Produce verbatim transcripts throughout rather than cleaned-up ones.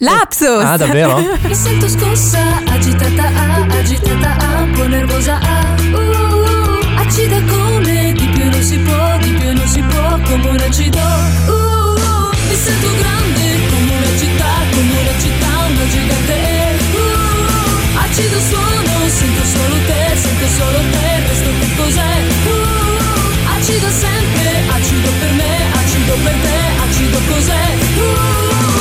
Lapsus! Ah, davvero? Mi sento scossa, agitata, ah, agitata, ah, un po' nervosa, ah, uh, uh, acida come, di più non si può, di più non si può, come un acido, uh, uh, mi sento grande, come una città, come una città, una gigante, uh, uh, acido suono, sento solo te, sento solo te, il resto che cos'è, uh, uh, acido sempre, acido per me, acido per te, acido cos'è, uh, uh,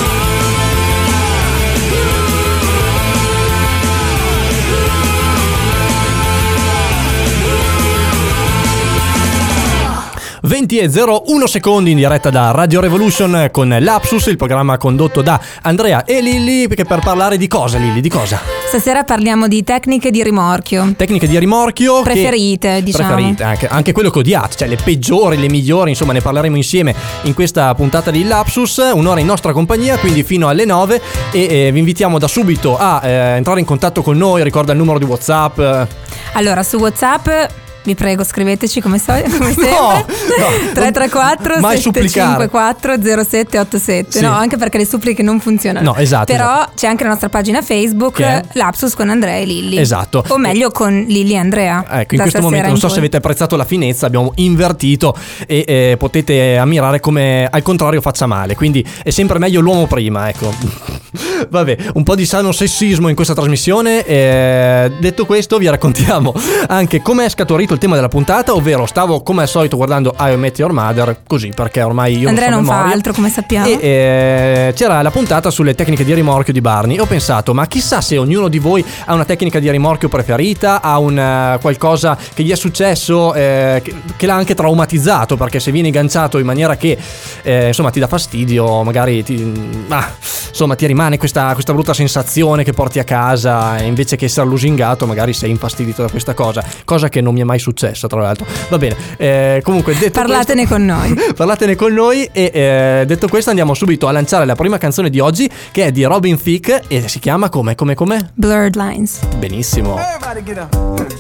venti e zero uno secondi in diretta da Radio Revolution con Lapsus, il programma condotto da Andrea e Lilli, perché per parlare di cosa, Lilli, di cosa? Stasera parliamo di tecniche di rimorchio. Tecniche di rimorchio preferite, che, diciamo. Preferite, anche, anche quello che odiate, cioè le peggiori, le migliori, insomma ne parleremo insieme in questa puntata di Lapsus, un'ora in nostra compagnia, quindi fino alle nove, e eh, vi invitiamo da subito a eh, entrare in contatto con noi, ricorda il numero di WhatsApp. Allora, su WhatsApp vi prego, scriveteci come, so, come sempre. No, no, tre tre quattro sette cinque quattro zero sette otto sette. Sì. No, anche perché le suppliche non funzionano. No, esatto. Però esatto. c'è anche la nostra pagina Facebook, che è? Lapsus con Andrea e Lilli. Esatto. O meglio con Lilli e Andrea. Ecco, in questo momento non so in se avete apprezzato la finezza, abbiamo invertito e eh, potete ammirare come al contrario faccia male. Quindi è sempre meglio l'uomo prima, ecco. Vabbè, un po' di sano sessismo in questa trasmissione. eh, Detto questo, vi raccontiamo anche come è scaturito il tema della puntata, ovvero stavo come al solito guardando I Met Your Mother, così perché ormai io Andrea non so non memoria, fa altro, come sappiamo, e eh, c'era la puntata sulle tecniche di rimorchio di Barney. Ho pensato, ma chissà se ognuno di voi ha una tecnica di rimorchio preferita, ha un uh, qualcosa che gli è successo eh, che, che l'ha anche traumatizzato, perché se viene agganciato in maniera che eh, insomma ti dà fastidio, magari ti, ah, insomma ti rimane questa, questa brutta sensazione che porti a casa, e invece che essere lusingato magari sei infastidito da questa cosa, cosa che non mi è mai successa tra l'altro. Va bene, eh, comunque detto parlatene questo, con noi parlatene con noi e eh, detto questo andiamo subito a lanciare la prima canzone di oggi, che è di Robin Thicke e si chiama come come come? Blurred Lines. Benissimo. Everybody get up.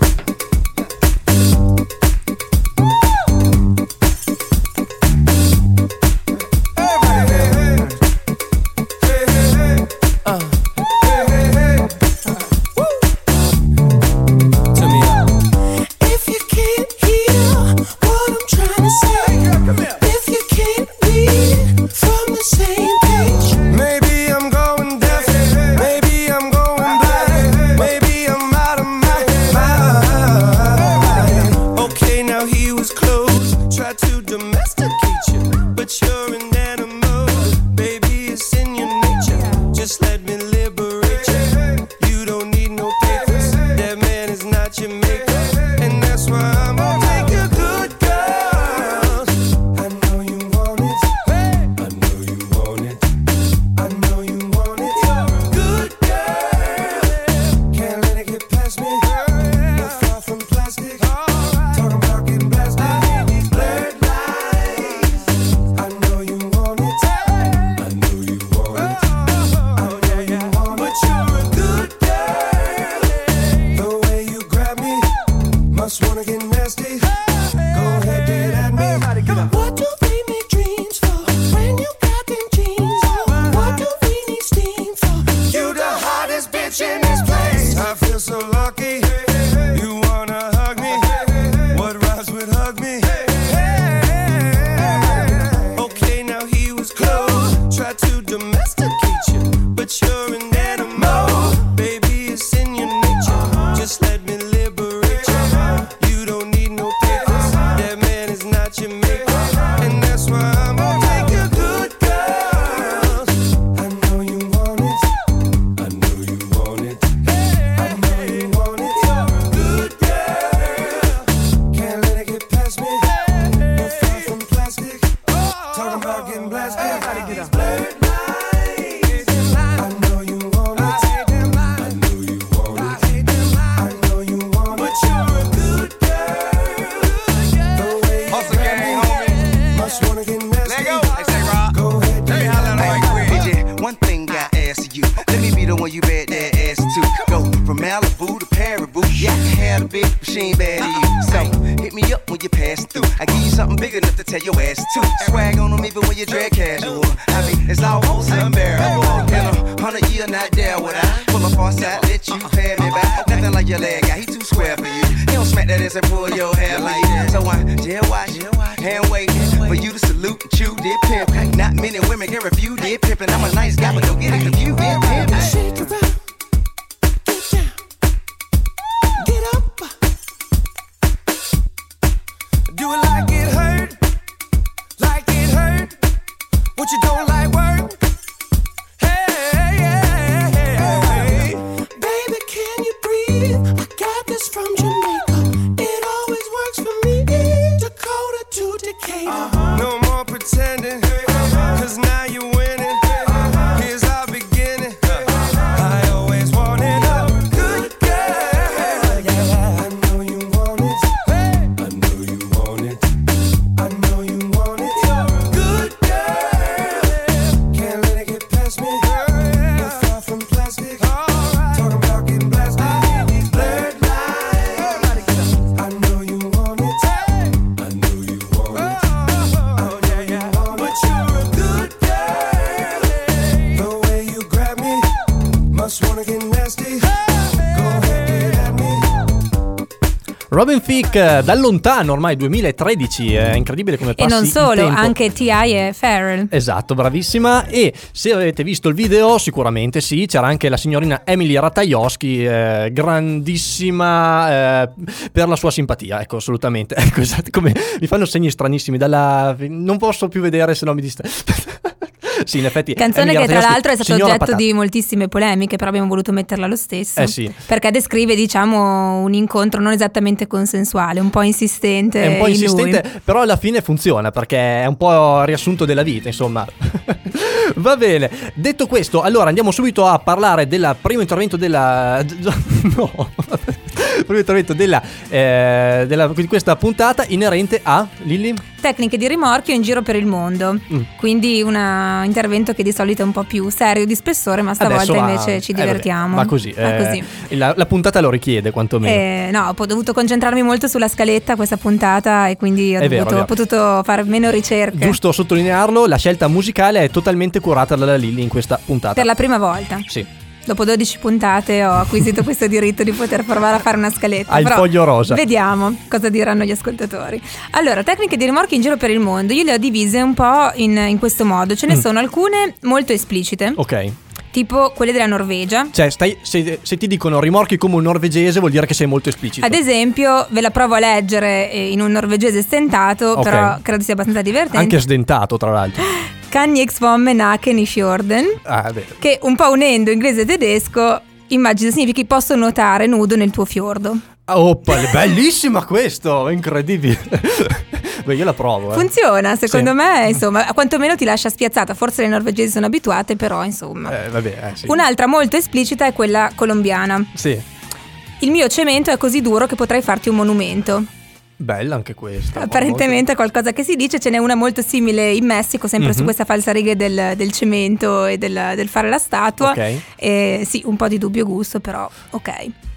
one you bet that ass too. Go from Malibu to Paribu. Yeah, I can had a big, she ain't bad to you. So hit me up when you pass through. I give you something big enough to tell your ass to. Swag on them even when you drag casual. I mean, it's almost unbearable. In a hundred year, not there would I pull up on side, let you pay me back. Nothing like your leg guy, he too square for you. He don't smack that ass and pull your hair like that. So I jail watch, hand wait for you to salute and chew did pimp. Not many women can refuse did pimp, and I'm a nice guy, but don't get it confused. Did pimp. Shake it up, get down, get up. Do it like it hurt, like it hurt. What you don't like work? Hey, hey, hey, hey. Baby, can you breathe? I got this from Jamaica. It always works for me. Dakota to Decatur. Uh-huh. No more pretending, cause now you're winning. Here's our beginning. I always wanted a good girl. I know you want it. I know you want it. I know you want it. Good girl. Can't let it get past me. You're far from plastic. Talking about getting blasted. These blurred lines. I know you want it. I know you want it. Oh yeah, yeah. But you're a good girl. The way you grab me, must wanna get nasty. Go ahead, get at me. Robin Thicke, da lontano, ormai duemilatredici, è incredibile come passi E non il solo, tempo. anche T I e Pharrell. Esatto, bravissima. E se avete visto il video, sicuramente sì, c'era anche la signorina Emily Ratajkowski, eh, grandissima eh, per la sua simpatia, ecco, assolutamente. Ecco, esatto, come mi fanno segni stranissimi dalla... non posso più vedere se no mi distra... Sì, in effetti. Canzone Emily che tra Ratajkowski, l'altro è stato signora oggetto patata. di moltissime polemiche, però abbiamo voluto metterla lo stesso. Eh sì. Perché descrive, diciamo, un incontro non esattamente consensuale, un po' insistente. È un po' in insistente, lui. però alla fine funziona perché è un po' il riassunto della vita, insomma. Va bene. Detto questo, allora andiamo subito a parlare del primo intervento della... No. Primo intervento della, eh, della di questa puntata inerente a Lilli. Tecniche di rimorchio in giro per il mondo. Mm. Quindi un intervento che di solito è un po' più serio di spessore, ma stavolta Adesso va- invece ci eh, vabbè, divertiamo. va così, Va eh, così. La, la puntata lo richiede quantomeno. Eh, no, ho dovuto concentrarmi molto sulla scaletta questa puntata e quindi ho, È vero, dovuto, è vero. ho potuto fare meno ricerche. Giusto sottolinearlo, la scelta musicale è totalmente curata dalla Lilli in questa puntata. Per la prima volta. Sì. Dopo dodici puntate ho acquisito questo diritto di poter provare a fare una scaletta. Hai il Però foglio rosa. Vediamo cosa diranno gli ascoltatori. Allora, tecniche di rimorchio in giro per il mondo. Io le ho divise un po' in, in questo modo. Ce ne Mm. sono alcune molto esplicite, Ok. tipo quelle della Norvegia. Cioè, stai, se, se ti dicono rimorchi come un norvegese vuol dire che sei molto esplicito. Ad esempio, ve la provo a leggere eh, in un norvegese stentato, Ok. però credo sia abbastanza divertente. Anche sdentato, tra l'altro. Kan jeg svamme naken i fjorden, Ah, beh. che un po' unendo inglese e tedesco immagino significhi posso nuotare nudo nel tuo fiordo. Oppa, bellissima questo, incredibile. Beh, io la provo. Eh. Funziona, secondo Sì. me, insomma, quantomeno ti lascia spiazzata. Forse le norvegesi sono abituate, però, insomma. Eh, vabbè, eh, sì. Un'altra molto esplicita è quella colombiana. Sì, Il mio cemento è così duro che potrei farti un monumento. bella anche questa. Apparentemente è qualcosa che si dice. Ce n'è una molto simile in Messico, sempre Mhm. su questa falsariga del, del cemento e del, del fare la statua. Ok. E sì, un po' di dubbio gusto, però ok.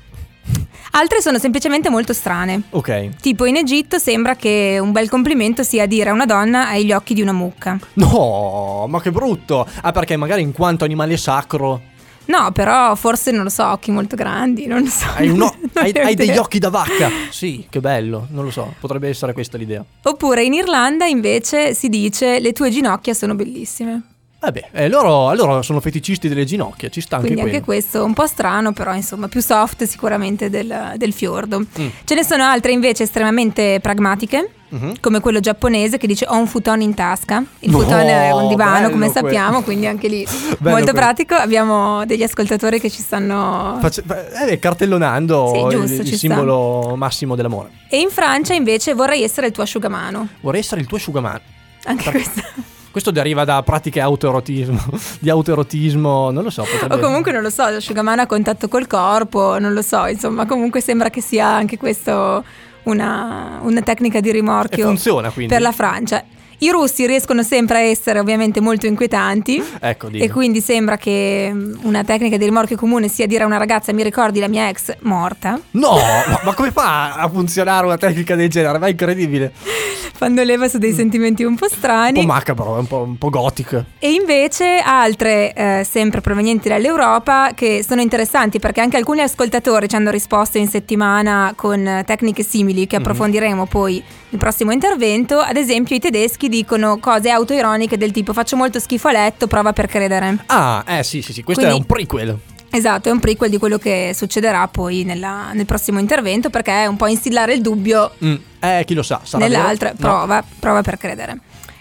Altre sono semplicemente molto strane. Ok. Tipo in Egitto sembra che un bel complimento sia dire a una donna hai gli occhi di una mucca. No, ma che brutto. Ah, perché magari in quanto animale sacro No, però forse non lo so, occhi molto grandi, non lo so. hai, uno, Non hai, ne ho hai degli idea. occhi da vacca. Sì, che bello, non lo so, potrebbe essere questa l'idea. Oppure in Irlanda invece si dice le tue ginocchia sono bellissime. Vabbè, eh, loro, loro sono feticisti delle ginocchia, ci sta anche Quindi anche quello. questo un po' strano, però insomma più soft sicuramente del, del fiordo. Mm. Ce ne sono altre invece estremamente pragmatiche, Mhm. come quello giapponese che dice ho un futon in tasca. Il No, futon è un divano, come bello sappiamo, quello. quindi anche lì Bello molto quello. pratico. Abbiamo degli ascoltatori che ci stanno... Face- eh, cartellonando Sì, giusto, il, il ci sta. simbolo massimo dell'amore. E in Francia invece vorrei essere il tuo asciugamano. Vorrei essere il tuo asciugamano. Anche Per- questo. Questo deriva da pratiche autoerotismo, di autoerotismo, non lo so. Potrebbe... O comunque non lo so, l'asciugamano a contatto col corpo, non lo so, insomma, comunque sembra che sia anche questo una, una tecnica di E rimorchio funziona quindi. per la Francia. I russi riescono sempre a essere ovviamente molto inquietanti. Ecco, dimmi. E quindi sembra che mm, una tecnica di rimorchio comune sia dire a una ragazza: mi ricordi la mia ex morta? No, ma, ma come fa a funzionare una tecnica del genere? Ma è incredibile. Fanno leva su dei sentimenti un po' Un strani. po' macabro, un po', un po' gothic. E invece altre, eh, sempre provenienti dall'Europa, che sono interessanti perché anche alcuni ascoltatori ci hanno risposto in settimana con eh, tecniche simili che approfondiremo poi nel prossimo intervento. Ad esempio i tedeschi dicono cose autoironiche del tipo: faccio molto schifo a letto, prova per credere. Ah, eh sì, sì, sì, questo Quindi- è un prequel. Esatto, è un prequel di quello che succederà poi nella- nel prossimo intervento, perché è un po' instillare il dubbio Mm. Eh, chi lo sa, sarà nell'altra. vero? No. Prova, prova per credere.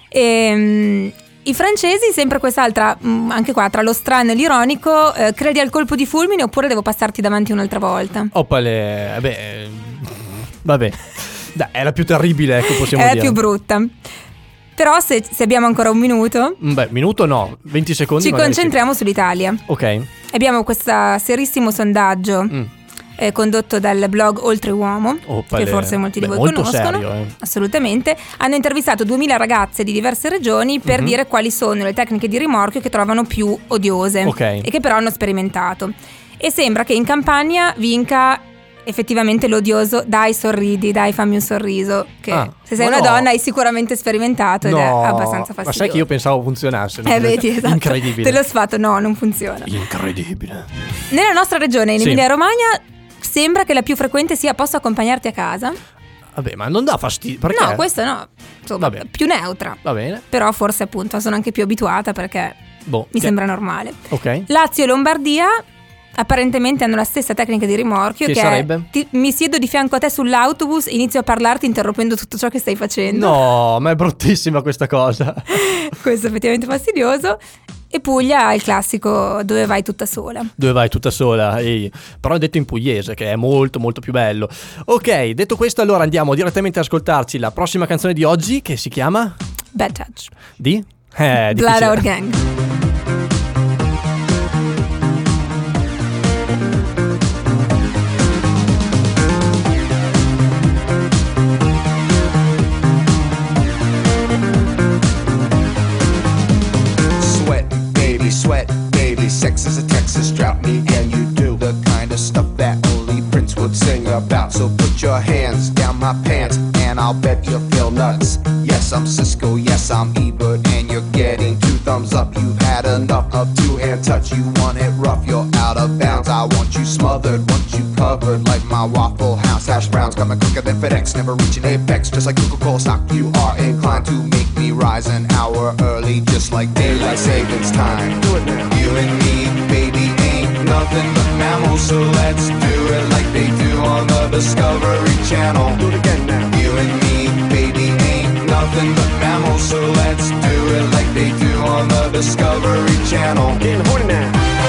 Ehm, I francesi, sempre quest'altra, mh, anche qua tra lo strano e l'ironico, eh, credi al colpo di fulmine oppure devo passarti davanti un'altra volta? Oppale, beh, eh, vabbè. Dai, è la più terribile, ecco, possiamo È la dire. più brutta. Però se, se abbiamo ancora un minuto, Mm, Beh, minuto no, venti secondi. ci magari sì. concentriamo sull'Italia. Ok. Abbiamo questo serissimo sondaggio Mm. eh, condotto dal blog Oltreuomo, Oppale. che forse molti di Beh, voi molto conoscono. serio, eh. Assolutamente. Hanno intervistato duemila ragazze di diverse regioni per Mhm. dire quali sono le tecniche di rimorchio che trovano più odiose Ok. e che però hanno sperimentato. E sembra che in Campania vinca effettivamente l'odioso dai sorridi, dai fammi un sorriso, che Ah, se sei ma una no. donna hai sicuramente sperimentato ed No, è abbastanza fastidioso. ma sai che io pensavo funzionasse. Eh vedi, esatto. Incredibile. Te l'ho sfatto, no, non funziona. Incredibile. Nella nostra regione, in Sì. Emilia Romagna, sembra che la più frequente sia posso accompagnarti a casa? Vabbè, ma non dà fastidio. Perché? No, questo no, insomma, Vabbè. più neutra. Va bene. Però forse appunto sono anche più abituata perché Boh. mi che- sembra normale. Ok. Lazio e Lombardia apparentemente hanno la stessa tecnica di rimorchio, Che che, sarebbe? è ti- mi siedo di fianco a te sull'autobus, inizio a parlarti interrompendo tutto ciò che stai facendo. No, ma è bruttissima questa cosa. Questo è effettivamente fastidioso. E Puglia ha il classico dove vai tutta sola. Dove vai tutta sola? Ehi. Però è detto in pugliese, che è molto molto più bello. Ok, detto questo, allora andiamo direttamente ad ascoltarci la prossima canzone di oggi, che si chiama Bad Touch. di? Eh, Blood difficile. Our Gang. Sweat, baby, sweat, baby. Sex is a Texas drought. Me and you do the kind of stuff that only Prince would sing about. So put your hands down my pants, and I'll bet you feel nuts. Yes, I'm Cisco. Yes, I'm Ebert, and you're getting two thumbs up. You've had enough of two-hand touch. You want it rough, you're out of bounds. I want you smothered, want you covered like my Waffle House hash browns. Coming quicker than FedEx, never reaching apex. Just like Coca-Cola stock, you are inclined to make me rise an hour early, just like daylight savings time. Do it now. You and me, baby, ain't nothing but mammals, so let's do it like they do on the Discovery Channel. Do it again now. You and me, baby, ain't nothing but mammals, so let's do it like they do on the Discovery Channel. Getting horny now.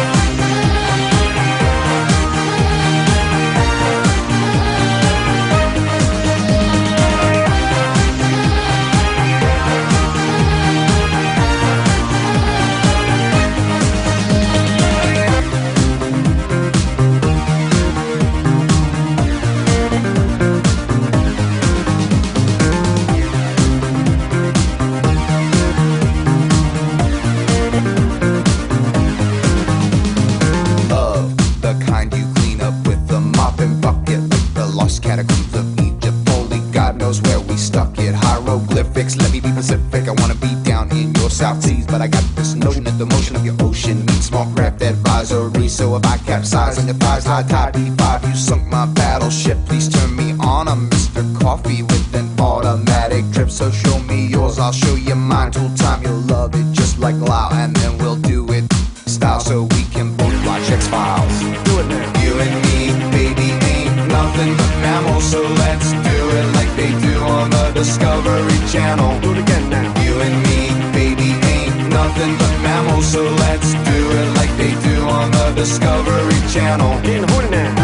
Of the kind you clean up with the mop and bucket, like the lost catacombs of Egypt. Only God knows where we stuck it. Hieroglyphics, let me be Pacific. I wanna be down in your South Seas, but I got this notion that the motion of your ocean needs small craft advisory. So if I capsize on your thighs, high tide B five, you sunk my battleship. Please turn me on. I'm Mister Coffee with an automatic drip. So show me yours, I'll show you mine. Tool time, you'll love it just like Lao, and then we'll do it style so we can both watch X-Files. Do it now. You and me, baby, ain't nothing but mammals, so let's do it like they do on the Discovery Channel. Do it again now. You and me, baby, ain't nothing but mammals, so let's do it like they do on the Discovery Channel. Getting horny now.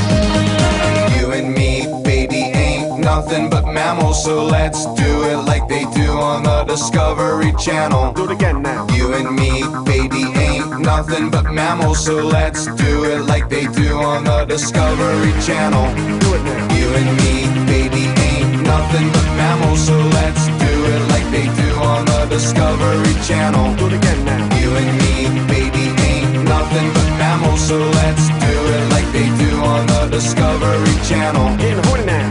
You and me, baby, ain't nothing but mammals, so let's do it like they do on the Discovery Channel. Do it again now. You and me, baby, ain't nothing but mammals, so let's do it like they do on the Discovery Channel. Do it now. You and me, baby, ain't nothing but mammals, so let's do it like they do on the Discovery Channel. Do it again now. You and me, baby, ain't nothing but mammals, so let's do it like they do on the Discovery Channel. Getting horny now.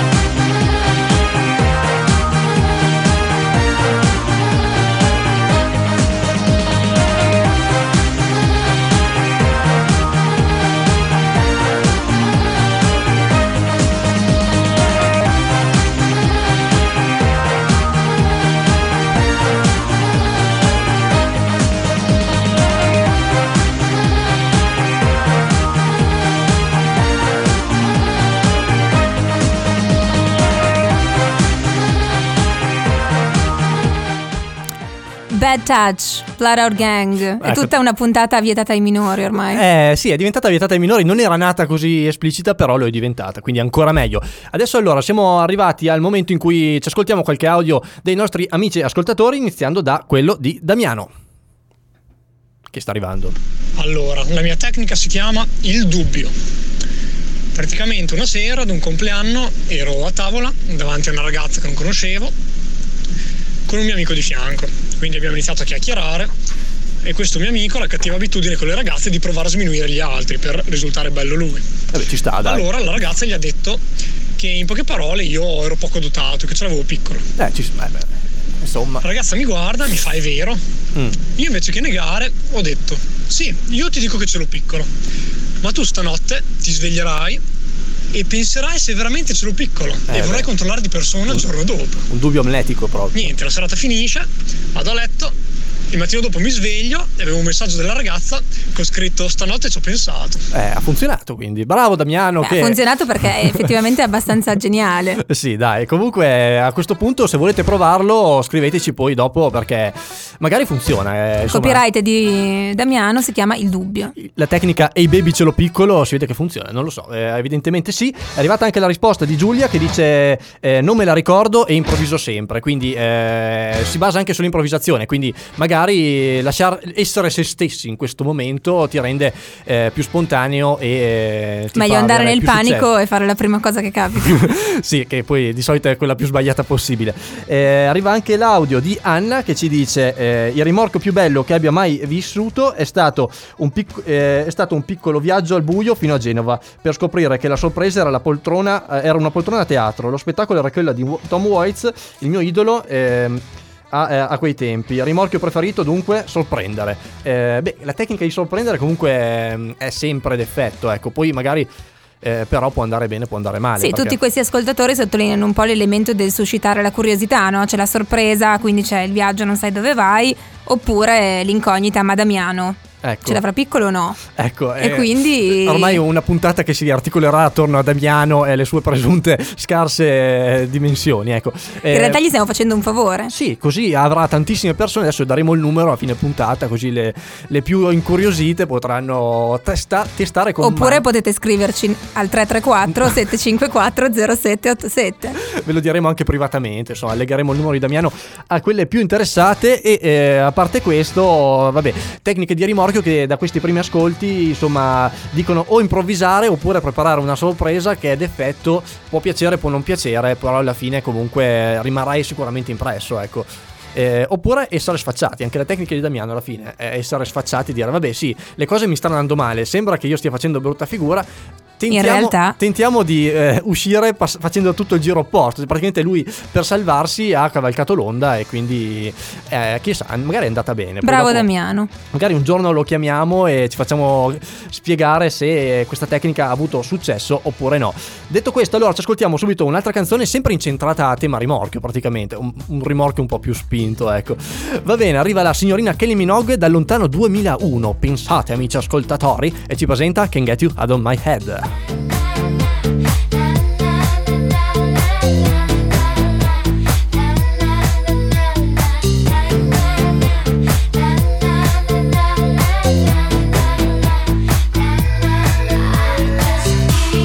Bad Touch, Blood Out Gang. È Ecco. tutta una puntata vietata ai minori ormai. Eh sì, è diventata vietata ai minori, non era nata così esplicita, però lo è diventata, quindi ancora meglio. Adesso allora siamo arrivati al momento in cui ci ascoltiamo qualche audio dei nostri amici ascoltatori, iniziando da quello di Damiano, che sta arrivando. Allora, la mia tecnica si chiama il dubbio. Praticamente una sera ad un compleanno ero a tavola davanti a una ragazza che non conoscevo con un mio amico di fianco, quindi abbiamo iniziato a chiacchierare e questo mio amico ha la cattiva abitudine con le ragazze di provare a sminuire gli altri per risultare bello lui. Vabbè, ci sta, dai. Allora la ragazza gli ha detto che in poche parole io ero poco dotato, che ce l'avevo piccolo. Eh, ci beh, beh, insomma. La ragazza mi guarda, mi fa: è vero? Mm. Io invece che negare ho detto: sì, io ti dico che ce l'ho piccolo, ma tu stanotte ti sveglierai e penserai se veramente ce l'ho piccolo Eh, e vorrai beh. controllare di persona il giorno dopo. Un dubbio amletico proprio. Niente, la serata finisce, vado a letto, il mattino dopo mi sveglio e avevo un messaggio della ragazza che ho scritto: stanotte ci ho pensato. Eh, ha funzionato, quindi bravo Damiano. Beh, che... Ha funzionato perché è effettivamente abbastanza geniale. Sì, dai, comunque a questo punto se volete provarlo scriveteci poi dopo, perché magari funziona. eh, Il insomma, copyright di Damiano si chiama Il Dubbio. la tecnica Ehi baby ce l'ho piccolo si vede che funziona, non lo so, eh, evidentemente sì. È arrivata anche la risposta di Giulia che dice eh, non me la ricordo e improvviso sempre, quindi eh, si basa anche sull'improvvisazione, quindi magari lasciar essere se stessi in questo momento ti rende eh, più spontaneo e eh, ti Meglio fa andare avere nel più panico successo. e fare la prima cosa che capita. Sì, che poi di solito è quella più sbagliata possibile. Eh, arriva anche l'audio di Anna che ci dice eh, il rimorchio più bello che abbia mai vissuto è stato, un pic- eh, è stato un piccolo viaggio al buio fino a Genova per scoprire che la sorpresa era la poltrona, eh, era una poltrona a teatro. Lo spettacolo era quella di Tom Waits, il mio idolo ehm, a, eh, a quei tempi. Rimorchio preferito dunque sorprendere. Eh, beh, la tecnica di sorprendere comunque è, è sempre d'effetto, ecco, poi magari Eh, però può andare bene, può andare male. Sì, perché... tutti questi ascoltatori sottolineano un po' l'elemento del suscitare la curiosità, no? C'è la sorpresa, quindi c'è il viaggio, non sai dove vai, oppure l'incognita, ma Damiano Ecco. ce l'avrà piccolo o no? Ecco, E eh, quindi ormai una puntata che si articolerà attorno a Damiano e le sue presunte scarse eh, dimensioni, ecco. Eh, in realtà gli stiamo facendo un favore. sì, così avrà tantissime persone. Adesso daremo il numero a fine puntata, così le, le più incuriosite potranno testa- testare con Oppure mano. potete scriverci al tre tre quattro sette cinque quattro zero sette otto sette. Ve lo diremo anche privatamente, insomma, legheremo il numero di Damiano a quelle più interessate. E eh, a parte questo, vabbè, tecniche di rimorchio che da questi primi ascolti, insomma, dicono o improvvisare oppure preparare una sorpresa che è d'effetto, può piacere, può non piacere, però alla fine comunque rimarrai sicuramente impresso, ecco. Eh, oppure essere sfacciati, anche la tecnica di Damiano alla fine è essere sfacciati e dire vabbè sì, le cose mi stanno andando male, sembra che io stia facendo brutta figura. Tentiamo, In realtà- tentiamo di eh, uscire pass- facendo tutto il giro opposto. Praticamente lui per salvarsi ha cavalcato l'onda e quindi eh, chissà, magari è andata bene. Poi Bravo dopo, Damiano. magari un giorno lo chiamiamo e ci facciamo spiegare se questa tecnica ha avuto successo oppure no. Detto questo, allora ci ascoltiamo subito un'altra canzone sempre incentrata a tema rimorchio, praticamente un, un rimorchio un po' più spinto, ecco. Va bene, arriva la signorina Kylie Minogue dal lontano duemilauno. Pensate, amici ascoltatori, e ci presenta Can't Get You Out of My Head.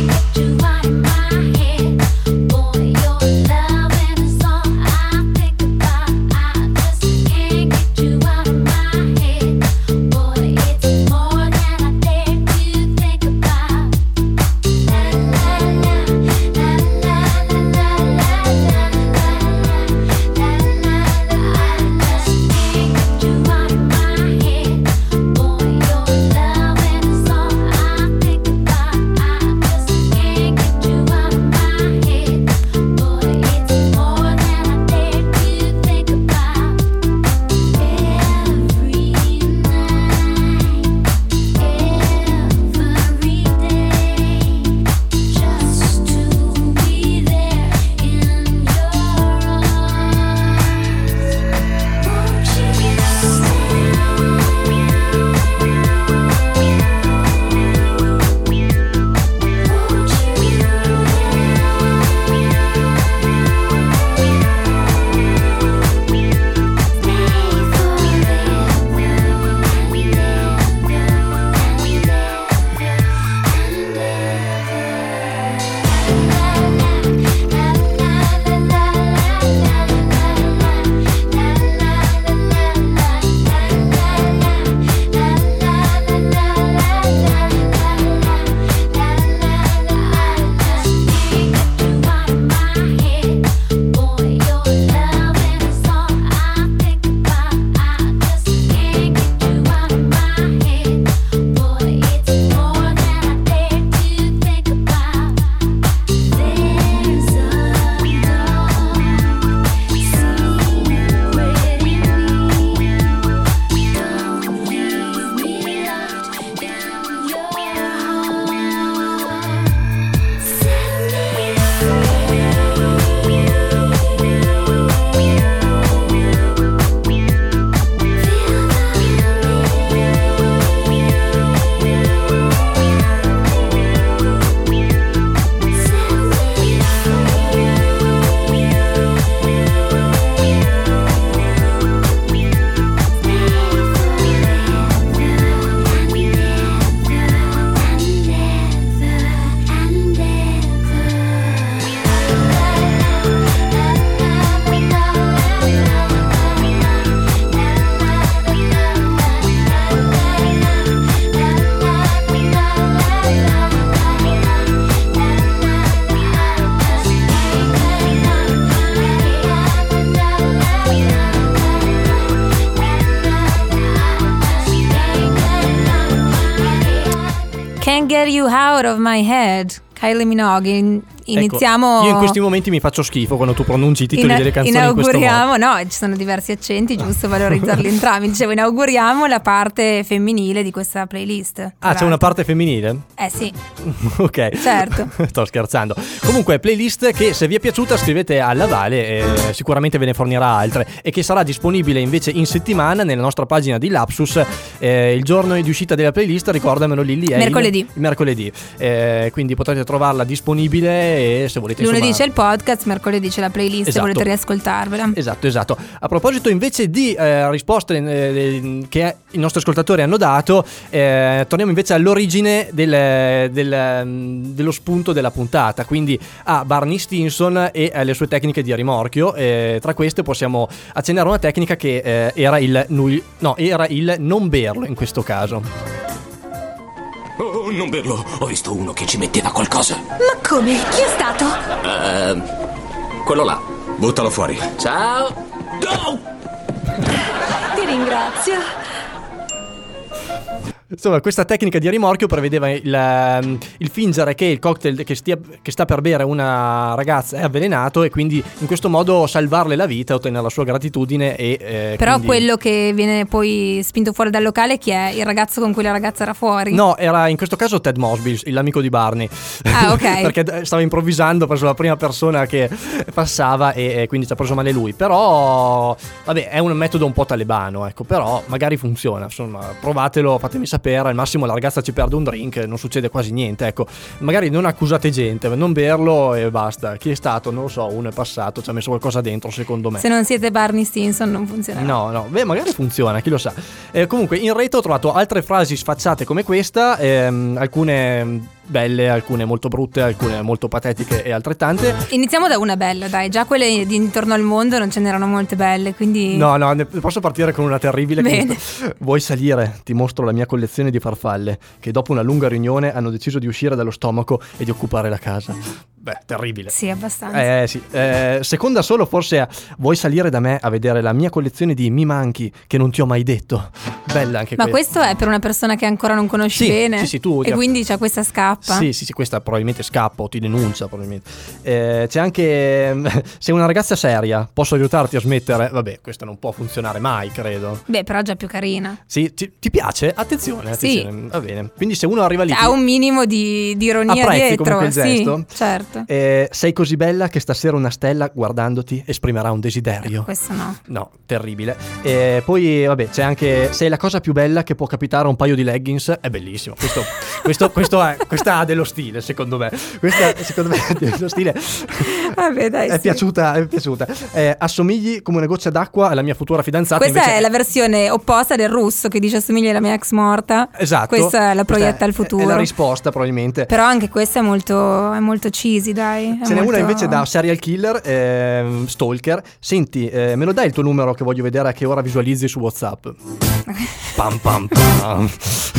Boy, your love and it's all I think about. Can't Get You Out of My Head, Kylie Minogue. In- iniziamo. Ecco, io in questi momenti mi faccio schifo quando tu pronunci i titoli Ina- delle canzoni in questo modo. inauguriamo, no, ci sono diversi accenti, giusto valorizzarli entrambi. Dicevo, inauguriamo la parte femminile di questa playlist. Ah, c'è una parte femminile? Eh sì, Ok. certo. Sto scherzando. Comunque, playlist che se vi è piaciuta scrivete alla Vale, eh, sicuramente ve ne fornirà altre, e che sarà disponibile invece in settimana nella nostra pagina di Lapsus. Eh, il giorno di uscita della playlist, ricordamelo Lilli, è Mercoledì. Il, il mercoledì. Eh, quindi potrete trovarla disponibile, e se volete Lunedì insomma... c'è il podcast, mercoledì c'è la playlist, Esatto. se volete riascoltarvela. Esatto, esatto. A proposito invece di eh, risposte eh, che i nostri ascoltatori hanno dato, eh, torniamo invece all'origine del, del, dello spunto della puntata, quindi a Barney Stinson e alle sue tecniche di rimorchio. Eh, tra queste possiamo accennare una tecnica che eh, era il nul- no, era il non berlo in questo caso. Oh, non berlo. Ho visto uno che ci metteva qualcosa. Ma come? Chi è stato? Ehm, quello là. Buttalo fuori. Ciao. No! Ti ringrazio. Insomma, questa tecnica di rimorchio prevedeva il, il fingere che il cocktail che, stia, che sta per bere una ragazza è avvelenato, e quindi in questo modo salvarle la vita, ottenere la sua gratitudine. E eh, Però quindi... quello che viene poi spinto fuori dal locale, chi è? Il ragazzo con cui la ragazza era fuori? No, era in questo caso Ted Mosby, l'amico di Barney. Ah, ok. Perché stava improvvisando, ha preso la prima persona che passava e, e quindi ci ha preso male lui. Però, vabbè, è un metodo un po' talebano, ecco. Però magari funziona. Insomma, provatelo, fatemi sapere. Al massimo la ragazza ci perde un drink, non succede quasi niente, ecco. Magari non accusate gente, non berlo e basta. Chi è stato? Non lo so, uno è passato, ci ha messo qualcosa dentro, secondo me. Se non siete Barney Stinson non funzionerà. No, no, beh, magari funziona, chi lo sa. Eh, comunque in rete ho trovato altre frasi sfacciate come questa, ehm, alcune belle, alcune molto brutte, alcune molto patetiche e altrettante. Iniziamo da una bella, dai. Già quelle di intorno al mondo non ce n'erano molte belle, quindi... No, no, ne posso partire con una terribile. Bene. Che... Vuoi salire? Ti mostro la mia collezione di farfalle, che dopo una lunga riunione hanno deciso di uscire dallo stomaco e di occupare la casa. Beh, terribile. Sì, abbastanza. Eh sì, eh, seconda solo forse a vuoi salire da me a vedere la mia collezione di mi manchi che non ti ho mai detto. Bella anche Ma questa. questo è per una persona che ancora non conosci Sì, bene. sì, sì, tu- E quindi c'è questa scappa. Sì, sì, sì, questa probabilmente scappa o ti denuncia probabilmente. Eh, c'è anche sei una ragazza seria, posso aiutarti a smettere? Vabbè, questa non può funzionare mai, credo. Beh, però già più carina. Sì, ti, ti piace? Attenzione, Sì. attenzione. Va bene. Quindi se uno arriva lì Ha un minimo di, di ironia apprezzi dietro. comunque il gesto? Sì, certo. Eh, sei così bella che stasera una stella guardandoti esprimerà un desiderio. Questo no. No, terribile. E poi, vabbè, c'è anche sei la cosa più bella che può capitare a un paio di leggings. È bellissimo. Questo, questo, questo è, questa ha dello stile, secondo me. Questa, secondo me, ha dello stile. Vabbè, dai, È sì. piaciuta, è piaciuta. Eh, assomigli come una goccia d'acqua alla mia futura fidanzata. Questa invece è la versione opposta del russo che dice assomiglia alla mia ex morta. Esatto. Questa la proietta Questa è- al futuro. È la risposta, probabilmente. Però anche questa è molto, è molto cheesy, dai. È Ce n'è molto... una invece da serial killer, ehm, stalker. Senti, eh, me lo dai il tuo numero che voglio vedere a che ora visualizzi su WhatsApp? Pam pam pam.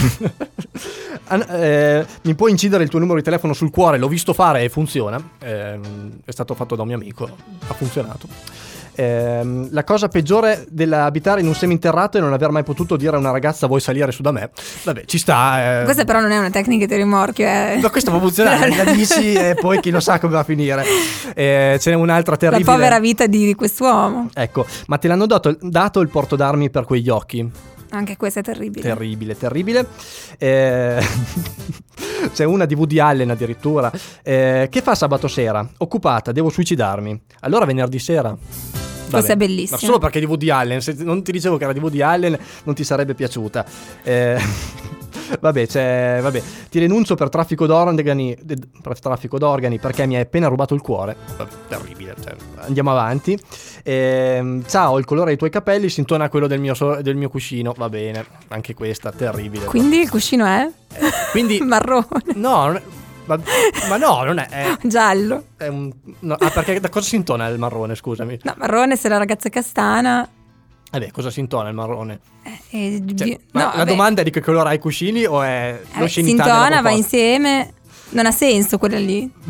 An- eh, mi puoi incidere il tuo numero di telefono sul cuore? L'ho visto fare e funziona. Ehm, è stato fatto da un mio amico, ha funzionato. Ehm, la cosa peggiore dell'abitare in un seminterrato è non aver mai potuto dire a una ragazza vuoi salire su da me. Vabbè, ci sta. eh. Questa però non è una tecnica di rimorchio, eh. Ma questo può funzionare, la dici e poi chi lo sa come va a finire. Eh, ce n'è un'altra La terribile. povera vita di, di quest'uomo. Ecco, ma te l'hanno dato, dato il porto d'armi per quegli occhi? Anche questa è terribile. Terribile, terribile. Eh, c'è una di Woody Allen addirittura. Eh, che fa sabato sera? Occupata, devo suicidarmi. Allora venerdì sera. Questa è bellissima. Ma solo perché è di Woody Allen. Se non ti dicevo che era di Woody Allen, non ti sarebbe piaciuta. Eh, vabbè, c'è. Vabbè, ti denuncio per traffico d'organi. Per traffico d'organi perché mi hai appena rubato il cuore. Vabbè, terribile. Cioè, andiamo avanti. Eh, ciao, il colore dei tuoi capelli si intona a quello del mio, so- del mio cuscino. Va bene, anche questa terribile. Quindi il cuscino è? Eh, quindi. Marrone. No, non è- ma, ma no, non è. È, Giallo. è un. No, ah, perché da cosa si intona il marrone? Scusami. No, marrone se la ragazza è castana. Vabbè, cosa si intona il marrone? Eh, eh, Cioè, bi- ma no, la vabbè. domanda è di che colore hai i cuscini o è Eh, si l'oscenità della intona, va proposta? insieme. Non ha senso quella lì.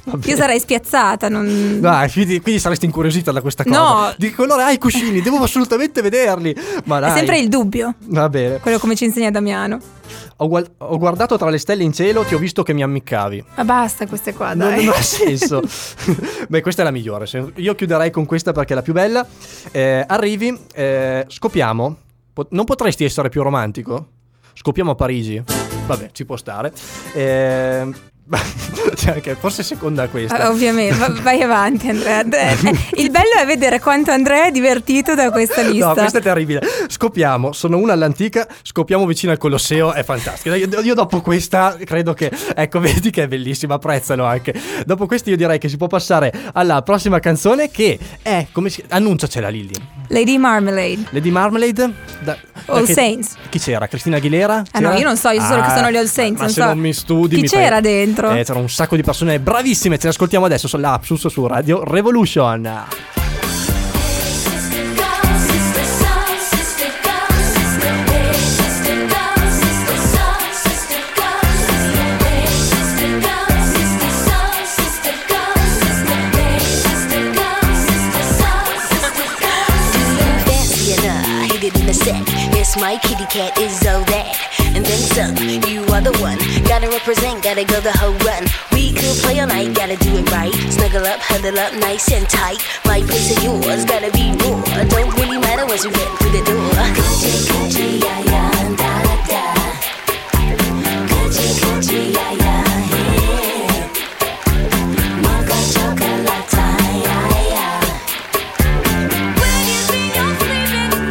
Io sarei spiazzata, non... Dai, quindi, quindi saresti incuriosita da questa cosa. No. Di che colore hai i cuscini? Devo assolutamente vederli. Ma dai. È sempre il dubbio. Va bene. Quello come ci insegna Damiano. Ho, gual- ho guardato tra le stelle in cielo, ti ho visto che mi ammiccavi. Ma basta queste qua, Non, dai. non ha senso. Beh, questa è la migliore. Se- Io chiuderei con questa perché è la più bella. Eh, arrivi, eh, scopiamo. Po- non potresti essere più romantico? Scopiamo a Parigi? Vabbè, ci può stare. Eh, cioè, che forse seconda questa. Ah, ovviamente, Va- vai avanti Andrea. Eh, Il bello è vedere quanto Andrea è divertito da questa lista. No, questa è terribile. Scopiamo, sono una all'antica, scopiamo vicino al Colosseo, è fantastico. Io, io dopo questa credo che, ecco, vedi che è bellissima, apprezzalo anche. Dopo questa io direi che si può passare alla prossima canzone che è, come si annunciacela Lilli. Lady Marmalade. Lady Marmalade da, All da che- Saints. Chi c'era? Cristina Aguilera? Ah no, C'era? io non so, io so solo che sono gli All Saints, Ma non se so. non mi studi Chi mi c'era fai- dentro? Eh, c'era un sacco di persone bravissime, ce le ascoltiamo adesso sull'Apsus su Radio Revolution. Yes, my kitty cat is all that, and then some. You are the one, gotta represent, gotta go the whole run. We could play all night, gotta do it right. Snuggle up, huddle up, nice and tight. My place and yours, gotta be raw. Don't really matter once you get through the door. Coochie, coochie, yeah, yeah, da da da. Coochie, coochie, yeah, yeah, yeah. Mocha chocolate, yeah, yeah. When you think you're sleeping,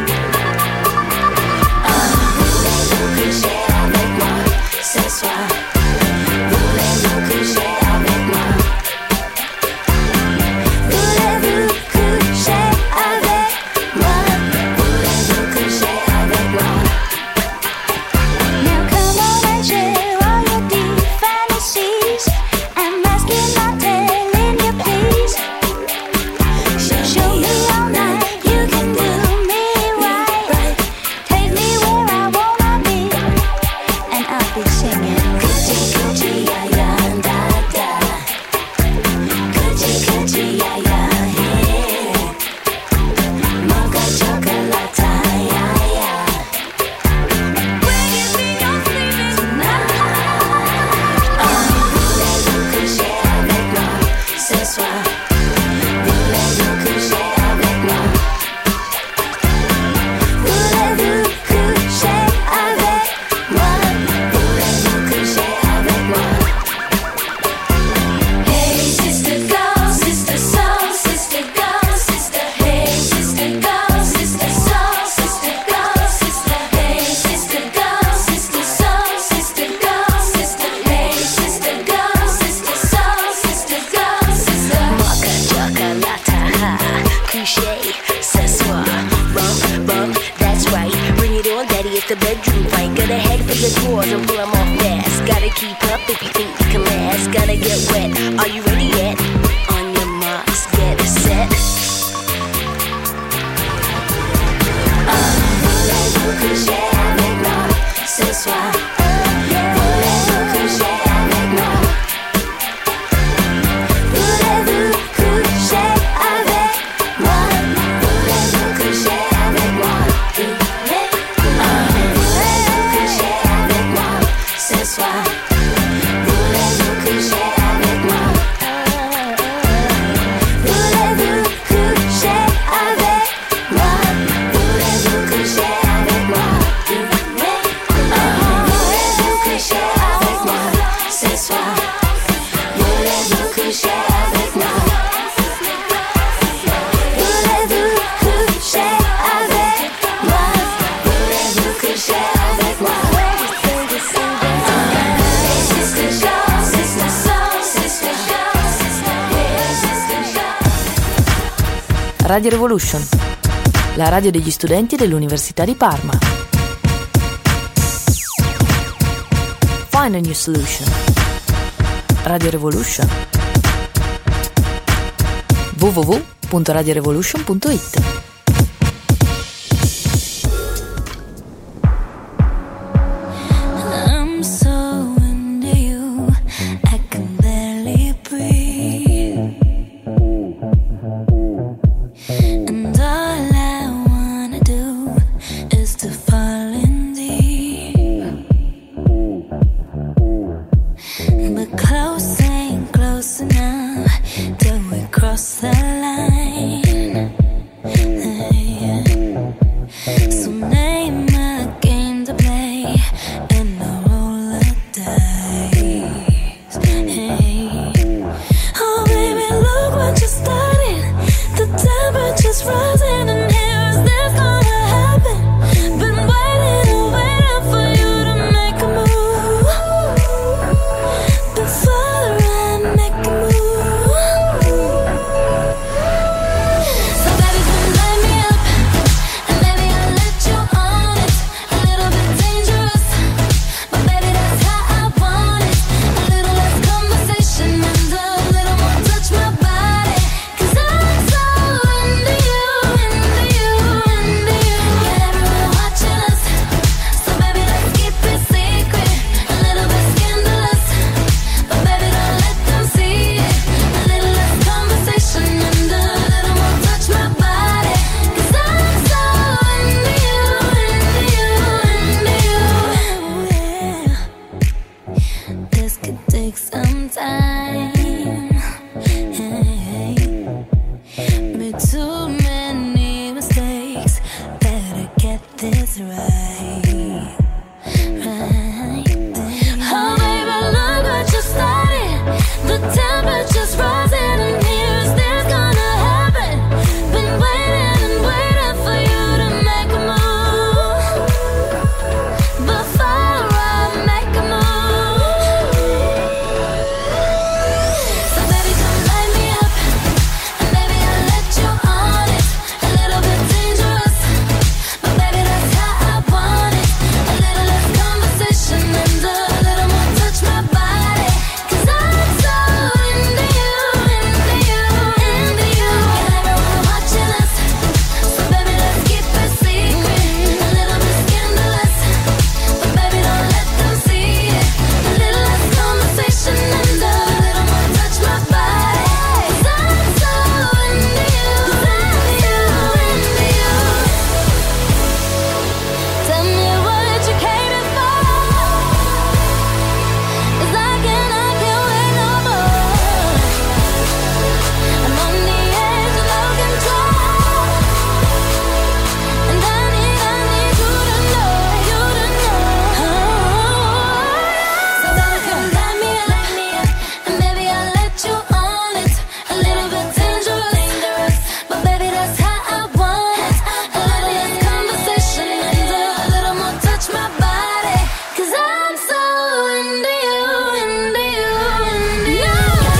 voulez-vous coucher avec moi ce soir? Voulez-vous coucher avec moi? Voulez-vous coucher avec moi? Voulez-vous coucher avec moi? Now come on and share all your deep fantasies. I'm asking, not telling you, please. Show, show me all night, you can do me right. Take me where I wanna be, and I'll be singing coochie coochie yeah yeah da da. Coochie coochie yeah yeah yeah. Mocha chocolate yeah yeah. When you think you're sleeping tonight, voulez-vous coucher avec moi ce soir? Voulez-vous coucher avec moi? Voulez-vous coucher avec moi? Voulez-vous coucher avec moi? Hey sister girl, sister soul, sister girl, sister. Hey sister girl, sister soul, sister girl, sister. Hey sister girl, sister soul, sister girl, sister. Hey sister girl, sister soul, sister girl, sister. Mocha chocolate, coucher ce soir. Bump, bump, that's right. Bring it on, daddy, it's the bedroom fight. Gotta head for your drawers and pull them off fast. Gotta keep up if you think you can last. Gotta get wet, are you ready yet? On your marks, get set. Voulez-vous coucher avec moi ce soir? Voulez-vous coucher avec moi? Voulez-vous coucher avec moi? Voulez-vous coucher avec moi? Voulez-vous coucher avec moi ce soir? Voulez-vous coucher avec moi? Voulez-vous coucher avec moi? Voulez-vous coucher avec moi? Voulez-vous coucher avec moi ce soir? Voulez-vous coucher avec moi? Voulez-vous coucher avec moi? Voulez-vous coucher avec moi? Hey sister girl, sister soul, sister girl, sister. Hey sister girl. Radio Revolution, la radio degli studenti dell'Università di Parma. Find a new solution. Radio Revolution. w w w punto radio revolution punto i t. I'm so into you, I can barely breathe. but close ain't close enough till we cross the line. So name a game to play and a roll of dice. Hey. Oh baby, look what you started. The temperature's rising and here is this gonna happen. Been waiting and waiting for you to make a move before I make a move. So baby, come light me up and baby I'll let you on it. A little bit dangerous, but baby that's how I want it. A little less conversation and a little more touch my body. 'Cause I'm so into you, into you, into you. Got everyone watching us, so baby let's keep it secret. A little bit scandalous, but baby don't let them see it. A little less conversation and a little more touch my body. 'Cause I'm so into you, into you, into you. Yeah. This could take some time. Hey. Made too many mistakes. Better get this right. Right. Oh baby, look what you started. The temperature's rising and here's this gonna happen. Been waiting and waiting for you to make a move before I make a move. So baby, come light me up and baby I'll let you on it. A little bit dangerous, but baby that's how I want it. A little less conversation and a little more touch my body. 'Cause I'm so into you, into you, into you. Got everyone watching us, so baby let's keep it secret. A little bit scandalous, but baby don't let them see it. A little less conversation and a little more touch my body. 'Cause I'm so into you, into you, into you. Tell me what you came for, 'cause I can't, I can't wait no more. I'm on the edge of no control, and I need, I need you to know, you to know. So baby, come light me up, and baby I'll let you on it. A little bit dangerous, but baby that's how I want it. A little less conversation and a little more touch my body. 'Cause I'm so into you, into you, into you.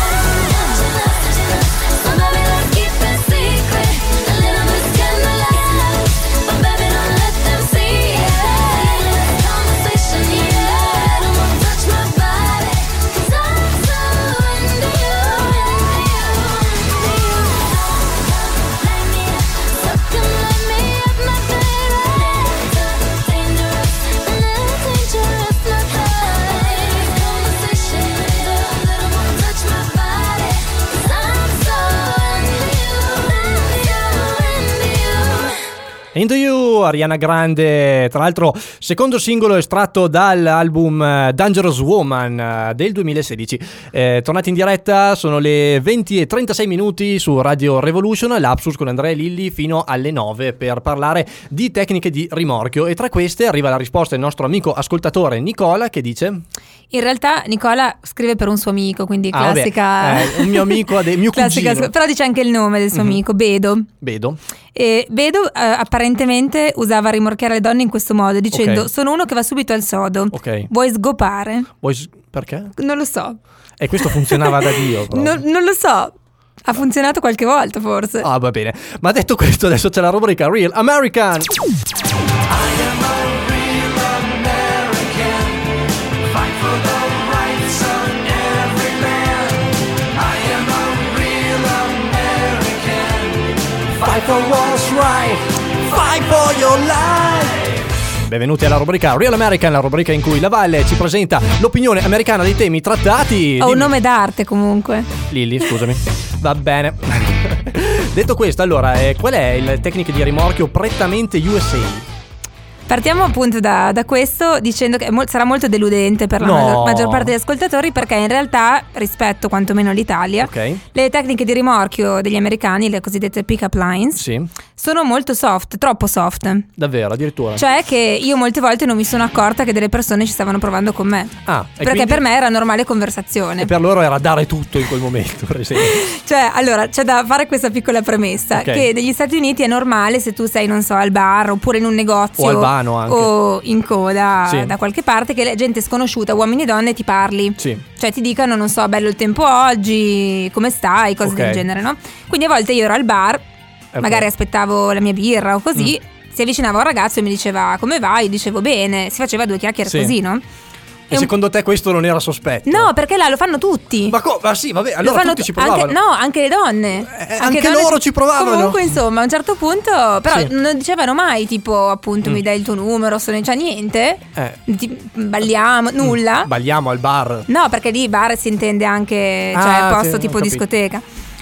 So baby let's keep it secret. A little bit scandalous, but baby don't let them see it. A little less conversation, yeah, a little more touch my body. 'Cause I'm so into you, into you, into you. Light me up, so come light me up, my baby. Dangerous, a little dangerous, not high. Conversation and a little more touch my body. 'Cause I'm so into you, into you, into you. Into You, Ariana Grande, tra l'altro secondo singolo estratto dall'album eh, Dangerous Woman eh, del duemilasedici. Eh, tornati in diretta, sono le venti e trentasei minuti su Radio Revolution, Lapsus con Andrea e Lilli fino alle nove per parlare di tecniche di rimorchio, e tra queste arriva la risposta del nostro amico ascoltatore Nicola, che dice: In realtà Nicola scrive per un suo amico, quindi Ah, vabbè, classica. eh, un mio amico, de- mio classica, cugino. però dice anche il nome del suo Mhm. amico, Bedo. Vedo. E Bedo eh, apparentemente usava a rimorchiare le donne in questo modo, dicendo: Ok. sono uno che va subito al sodo. Ok. Vuoi sgopare? Vuoi s- perché? Non lo so. E questo funzionava da Dio proprio. Non, non lo so. Ha funzionato qualche volta forse. Ah, va bene. Ma detto questo, adesso c'è la rubrica Real American. Fight for what's right, fight for your life. Benvenuti alla rubrica Real American, la rubrica in cui la Valle ci presenta l'opinione americana dei temi trattati. Ho un Dimmi- nome d'arte comunque. Lilli, scusami. Va bene. Detto questo, allora, eh, qual è la tecnica di rimorchio prettamente U S A? Partiamo appunto da, da questo dicendo che è mol- sarà molto deludente per la No. maggior, maggior parte degli ascoltatori, perché in realtà rispetto quantomeno all'Italia Ok. le tecniche di rimorchio degli americani, le cosiddette pick-up lines, Sì, sono molto soft, troppo soft. davvero, addirittura. Cioè che io molte volte non mi sono accorta che delle persone ci stavano provando con me, Ah, e perché quindi- per me era normale conversazione. E per loro era dare tutto in quel momento, per esempio. Cioè, allora, c'è da fare questa piccola premessa, Ok. che negli Stati Uniti è normale se tu sei, non so, al bar oppure in un negozio O al vano anche. o in coda Sì. da qualche parte, che la gente sconosciuta, uomini e donne, ti parli. Sì. Cioè ti dicano, non so, bello il tempo oggi, come stai, cose Ok. del genere, no? Quindi a volte io ero al bar, Ok. magari aspettavo la mia birra o così, Mm. si avvicinava un ragazzo e mi diceva come vai, io dicevo bene, si faceva due chiacchiere Sì. così, no? E un- secondo te questo non era sospetto? No, perché là lo fanno tutti. Ma, co- ma sì, vabbè, Lo allora fanno tutti tu- ci provavano. Anche, no, anche le donne. Eh, anche loro ci provavano. Comunque, insomma, a un certo punto, però Sì. non dicevano mai, tipo, appunto, Mm. mi dai il tuo numero, sono, cioè niente. Eh. Ti- balliamo, nulla. Balliamo al bar. No, perché lì bar si intende anche, cioè Ah, posto sì, tipo ho capito. discoteca.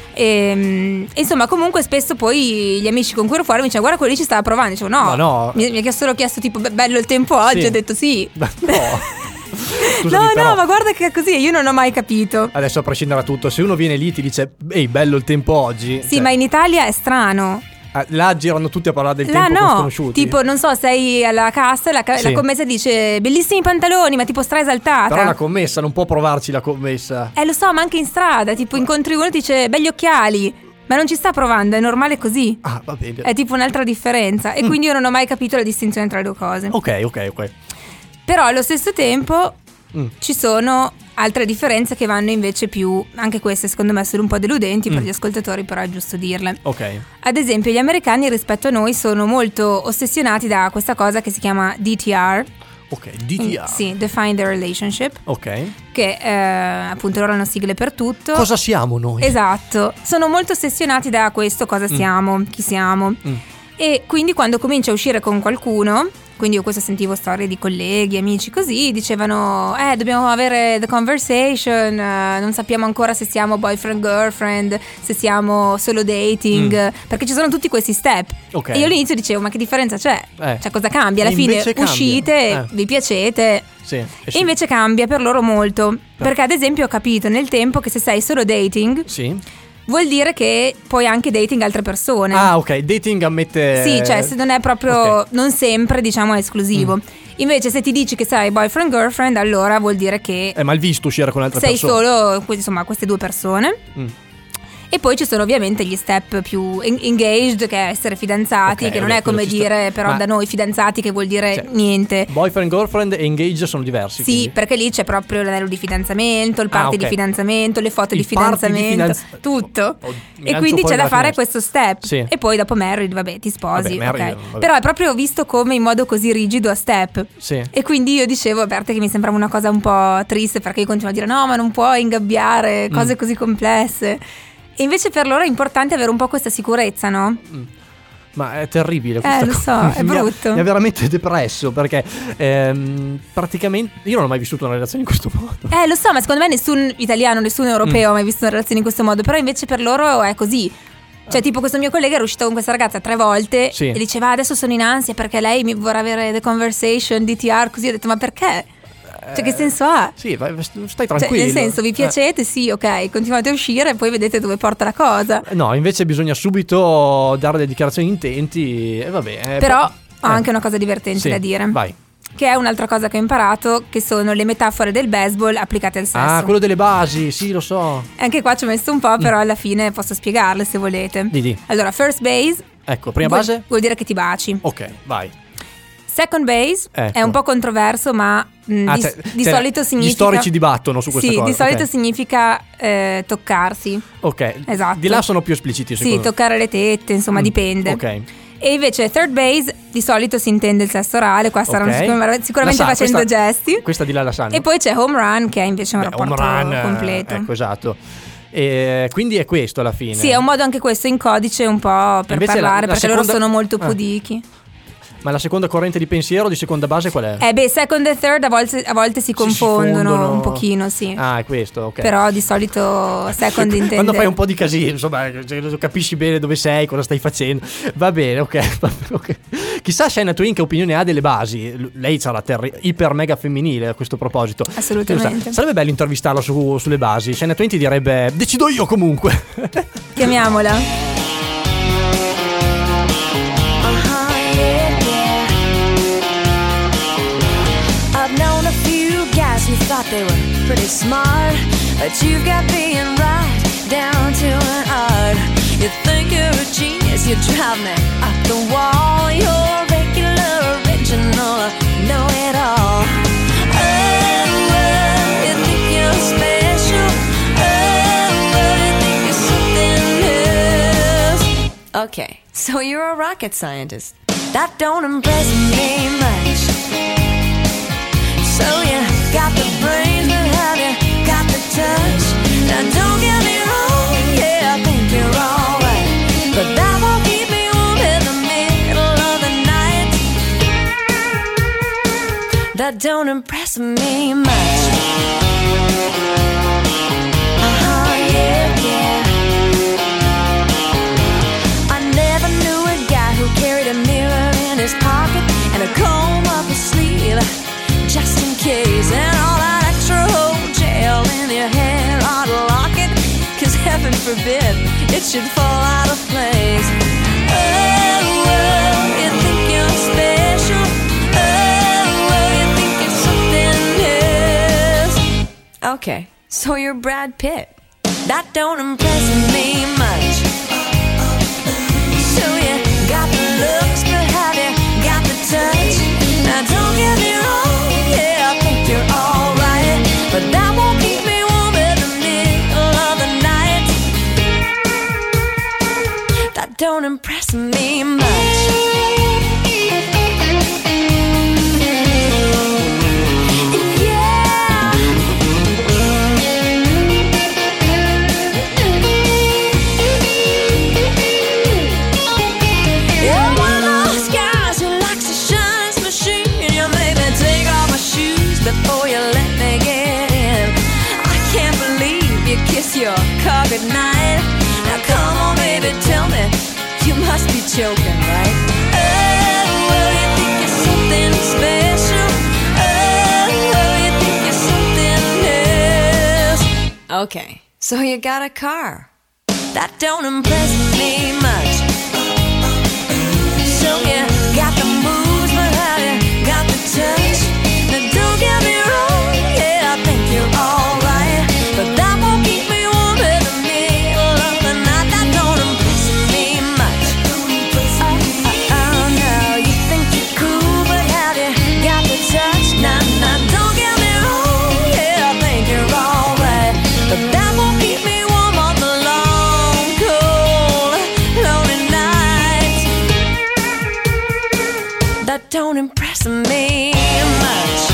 E, insomma, comunque spesso poi gli amici con cui ero fuori mi dicevano, guarda, quello lì ci stava provando. Dicevo, no, Ma no. Mi, mi ha solo chiesto tipo, "Be- bello il tempo oggi", Sì. ho detto sì. Ma no. Scusami, no, però, no, ma guarda che è così, io non ho mai capito. adesso a prescindere da tutto, se uno viene lì e ti dice ehi, bello il tempo oggi. Sì, cioè, ma in Italia è strano. ah, là girano tutti a parlare del Là tempo con no, sconosciuti. tipo non so, sei alla cassa e la, ca- Sì. la commessa dice bellissimi pantaloni, ma tipo stra esaltata. Però la commessa non può provarci la commessa. Eh lo so, ma anche in strada, tipo incontri uno e ti dice belli occhiali, ma non ci sta provando, è normale così. Ah, va bene. È tipo un'altra differenza e quindi io non ho mai capito la distinzione tra le due cose. Ok, ok, ok. Però allo stesso tempo Mm. ci sono altre differenze che vanno invece più, anche queste secondo me sono un po' deludenti per Mm. gli ascoltatori, però è giusto dirle. Ok. Ad esempio gli americani rispetto a noi sono molto ossessionati da questa cosa che si chiama D T R. Ok, D T R. Sì, Define the Relationship, Ok. che eh, appunto loro hanno sigle per tutto. Cosa siamo noi? Esatto, sono molto ossessionati da questo, cosa siamo, chi siamo. Mm. E quindi quando cominci a uscire con qualcuno, quindi io questo sentivo storie di colleghi, amici così, dicevano eh dobbiamo avere the conversation, eh, non sappiamo ancora se siamo boyfriend girlfriend, se siamo solo dating, perché ci sono tutti questi step. Ok. E io all'inizio dicevo ma che differenza c'è? Eh. Cioè cosa cambia? Alla E fine invece cambia. uscite, Eh. vi piacete. Sì. E E sì. invece cambia per loro molto, perché ad esempio ho capito nel tempo che se sei solo dating Sì. vuol dire che puoi anche dating altre persone. Ah, ok. Dating ammette. Sì, cioè se non è proprio, Ok. non sempre diciamo è esclusivo. Invece se ti dici che sei boyfriend girlfriend, allora vuol dire che È mal visto uscire con altre sei persone. solo que- insomma queste due persone. Mm. E poi ci sono ovviamente gli step più en- engaged, che è essere fidanzati, Ok, che non vabbè, è come quello ci sta. dire però Ma- da noi fidanzati che vuol dire Cioè, niente. Boyfriend, girlfriend e engage sono diversi. Sì, quindi. perché lì c'è proprio l'anello di fidanzamento, il party Ah, ok. di fidanzamento, le foto Il di party di fidanzamento, fidanz- tutto. Oh, oh, mi E lancio quindi fuori c'è da dalla fare finestra. questo step. Sì. E poi dopo married, vabbè, ti sposi. Vabbè, married, ok. vabbè. Però è proprio visto come in modo così rigido a step. Sì. E quindi io dicevo, a parte che mi sembrava una cosa un po' triste, perché io continuo a dire no, ma non puoi ingabbiare cose Mm. così complesse. E invece per loro è importante avere un po' questa sicurezza, no? Ma è terribile questa Eh, lo cosa. so, è Mi ha- brutto. Mi ha veramente depresso perché ehm, praticamente io non ho mai vissuto una relazione in questo modo. Eh, lo so, ma secondo me nessun italiano, nessun europeo ha mai visto una relazione in questo modo. Però invece per loro è così. Cioè, tipo, questo mio collega era uscito con questa ragazza tre volte Sì. e diceva: "Ah, adesso sono in ansia perché lei mi vorrà avere the conversation, D T R". Così ho detto: ma perché? Cioè, che senso ha? Sì, vai, stai Cioè, tranquillo. nel senso, vi Eh. piacete? Sì, ok, continuate a uscire e poi vedete dove porta la cosa. No, invece bisogna subito dare le dichiarazioni di intenti e vabbè. eh, Però poi- ho eh. anche una cosa divertente Sì, da dire. Vai. Che è un'altra cosa che ho imparato, che sono le metafore del baseball applicate al sesso. Ah, quello delle basi, sì, lo so. Anche qua ci ho messo un po', però alla fine posso spiegarle se volete. Di di. Allora, first base Ecco, prima vuol, base? vuol dire che ti baci. Ok, vai. Second base Ecco. è un po' controverso, ma mh, Ah, di, cioè- di cioè, solito gli significa. storici dibattono su queste sì, cose, di solito ok. significa eh, toccarsi. Ok. Esatto. Di là sono più espliciti, Sì, secondo me. toccare le tette, insomma, Mm, dipende. Ok. E invece third base di solito si intende il sesso orale, qua staranno Ok. sicuramente, sicuramente La sa- facendo questa- gesti. Questa di là la sanno. E poi c'è home run, che è invece un Beh, rapporto home run, eh, completo. Ecco, esatto. E quindi è questo alla fine. Sì, è un modo anche questo in codice un po' per Invece la- parlare, la perché seconda- loro sono molto Ah. pudichi. Ma la seconda corrente di pensiero di seconda base qual è? Eh beh, second e third a volte, a volte si confondono fondono. un pochino, sì. Ah, è questo, ok. Però di solito second intende. Quando fai un po' di casino, insomma, capisci bene dove sei, cosa stai facendo. Va bene, ok. Va bene, okay. Chissà Shania Twain che opinione ha delle basi. Lei sarà terri- iper mega femminile a questo proposito. Assolutamente. Sarebbe bello intervistarla su, sulle basi. Shania Twain ti direbbe: decido io comunque. Chiamiamola. You thought they were pretty smart, but you've got being right down to an art. You think you're a genius, you drive me up the wall. You're a regular, original, know it all. Oh, well, you think you're special. Oh, well, you think you're something else. Okay, so you're a rocket scientist. That don't impress me much. So you got the brains, but have you got the touch? Now don't get me wrong, yeah, I think you're alright, but that won't keep me warm in the middle of the night. That don't impress me much. Uh-huh, yeah, yeah. I never knew a guy who carried a mirror in his pocket and a comb up his sleeve, just in case, and all that extra whole gel in your hair ought to lock it, cause heaven forbid it should fall out of place. Oh, well, you think you're special. Oh, well, you think you're something else. Okay, so you're Brad Pitt. That don't impress me much. So you got the looks, but have you got the touch? Now don't get me wrong, yeah, I think you're alright, but that won't keep me warm in the middle of the night. That don't impress me much. Before you let me get in, I can't believe you kiss your car goodnight. Now come on baby, tell me, you must be joking, right? Oh, well, you think you're something special. Oh, well, you think you're something else. Okay, so you got a car. That don't impress me much. So you got the moves, but have you got the touch? Now don't get me wrong, yeah, I think you're alright, but that won't keep me warm in the middle of the night. That don't impress me much. Oh, oh, oh, no, you think you're cool, but have you got the touch? Nah, nah, don't get me wrong, yeah, I think you're alright, but that won't keep me warm on the long, cold, lonely nights. That don't impress me much.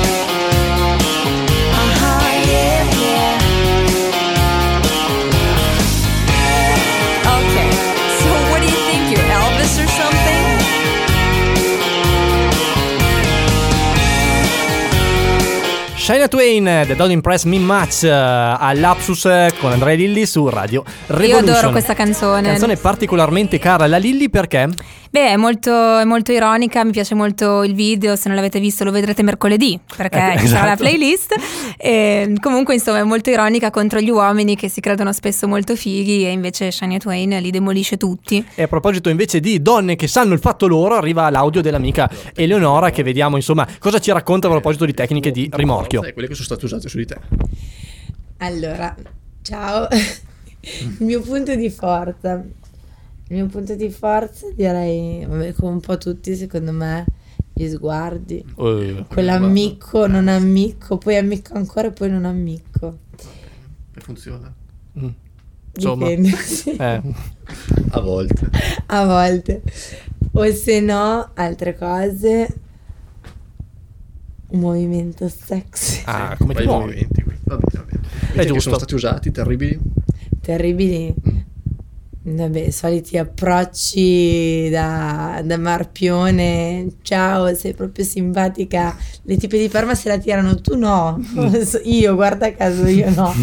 Uh-huh, yeah, yeah. Okay, so what do you think, you're Elvis or something? Shania Twain, The Don't Impress Me Much, all'Apsus con Andrea Lilli su Radio Revolution. Io adoro questa canzone. Canzone particolarmente cara alla Lilli perché? Beh, è molto, è molto ironica, mi piace molto il video, se non l'avete visto lo vedrete mercoledì, perché Ecco, ci sarà la esatto. playlist. E comunque insomma è molto ironica contro gli uomini che si credono spesso molto fighi e invece Shania Twain li demolisce tutti. E a proposito invece di donne che sanno il fatto loro, arriva l'audio dell'amica Eleonora che vediamo insomma cosa ci racconta a proposito di tecniche di rimorchio. Quelle che sono state usate su di te. Allora, ciao. Il mio punto di forza. Il mio punto di forza direi, vabbè, come un po' tutti secondo me, gli sguardi. Uh, Quell'ammicco, non ammicco, poi ammicco ancora e poi non ammicco. E funziona? Mm. Insomma, Dipende. eh. A volte. A volte. O se no, altre cose, un movimento sexy. Ah, come ti Fai i muovi? movimenti qui. Va bene, va bene. È Quelli che giusto. sono stati usati, terribili. Terribili. Vabbè, i soliti approcci da, da Marpione. Ciao, sei proprio simpatica. Le tipe di Parma se la tirano, tu no. Io, guarda caso, io no.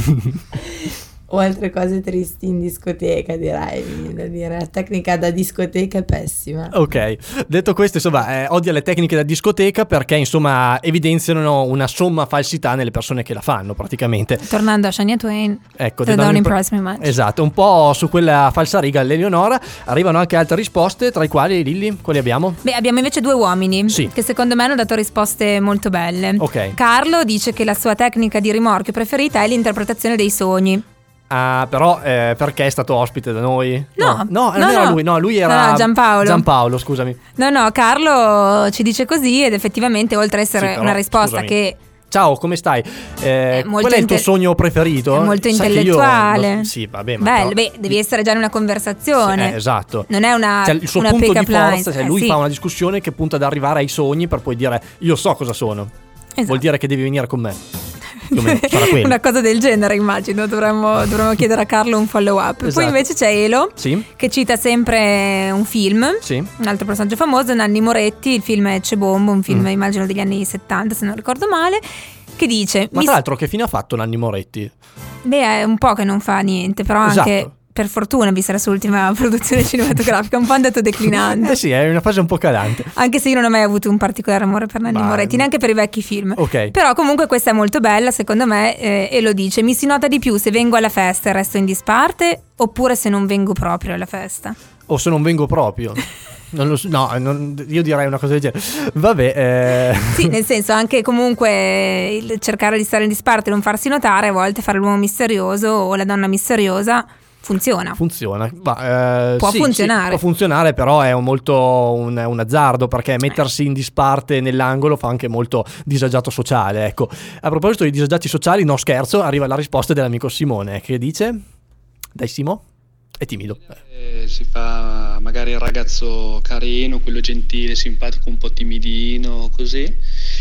O altre cose tristi in discoteca, direi, da dire. La tecnica da discoteca è pessima. Ok, detto questo, insomma, eh, odia le tecniche da discoteca perché, insomma, evidenziano una somma falsità nelle persone che la fanno, praticamente. Tornando a Shania Twain, ecco, They Don't Impress Me Much. Esatto, un po' su quella falsariga l'Eleonora. Arrivano anche altre risposte, tra i quali, Lilli, quali abbiamo? Beh, abbiamo invece due uomini sì. che secondo me hanno dato risposte molto belle. Ok. Carlo dice che la sua tecnica di rimorchio preferita è l'interpretazione dei sogni. Ah, però eh, perché è stato ospite da noi? No, no, non no, era no. lui, no, lui era no, Giampaolo. Giampaolo, scusami. No, no, Carlo ci dice così ed effettivamente, oltre a essere Sì, però, una risposta scusami. che... Ciao, come stai? Eh, molto qual è il tuo inte- sogno preferito? È molto Sai che io- intellettuale. Sì, vabbè, ma Bello, però- beh, devi essere già in una conversazione. Eh, esatto. Non è una, Cioè, il suo una punto di pick-up forza, line. cioè Eh, lui sì. fa una discussione che punta ad arrivare ai sogni per poi dire io so cosa sono. Esatto. Vuol dire che devi venire con me. Più o meno, sarà quello. Una cosa del genere, immagino. Dovremmo, dovremmo chiedere a Carlo un follow up. Esatto. Poi invece c'è Elo, Sì. che cita sempre un film, Sì. un altro personaggio famoso, Nanni Moretti. Il film è Cebombo, un film Mm. immagino degli anni settanta, se non ricordo male, che dice Ma mi tra s- l'altro che fine ha fatto Nanni Moretti? beh, è un po' che non fa niente, però anche Esatto. per fortuna, vista la sua ultima produzione cinematografica, un po' andato declinante. Eh sì, è una fase un po' calante. Anche se io non ho mai avuto un particolare amore per Nanni Ma- Moretti, neanche per i vecchi film. Ok. Però comunque questa è molto bella, secondo me, eh, e lo dice. Mi si nota di più se vengo alla festa e resto in disparte, oppure se non vengo proprio alla festa. O se non vengo proprio. Non lo so, no, non- io direi una cosa del genere. Vabbè, eh. Sì, nel senso, anche comunque il cercare di stare in disparte e non farsi notare, a volte fare l'uomo misterioso o la donna misteriosa funziona. Funziona, ma, eh, Può sì, funzionare. sì, può funzionare, però è un molto un, un azzardo, perché mettersi in disparte nell'angolo fa anche molto disagiato sociale. Ecco, a proposito di disagiati sociali, no scherzo, arriva la risposta dell'amico Simone che dice: dai Simo, è timido. Eh, si fa magari il ragazzo carino, quello gentile, simpatico, un po' timidino, così.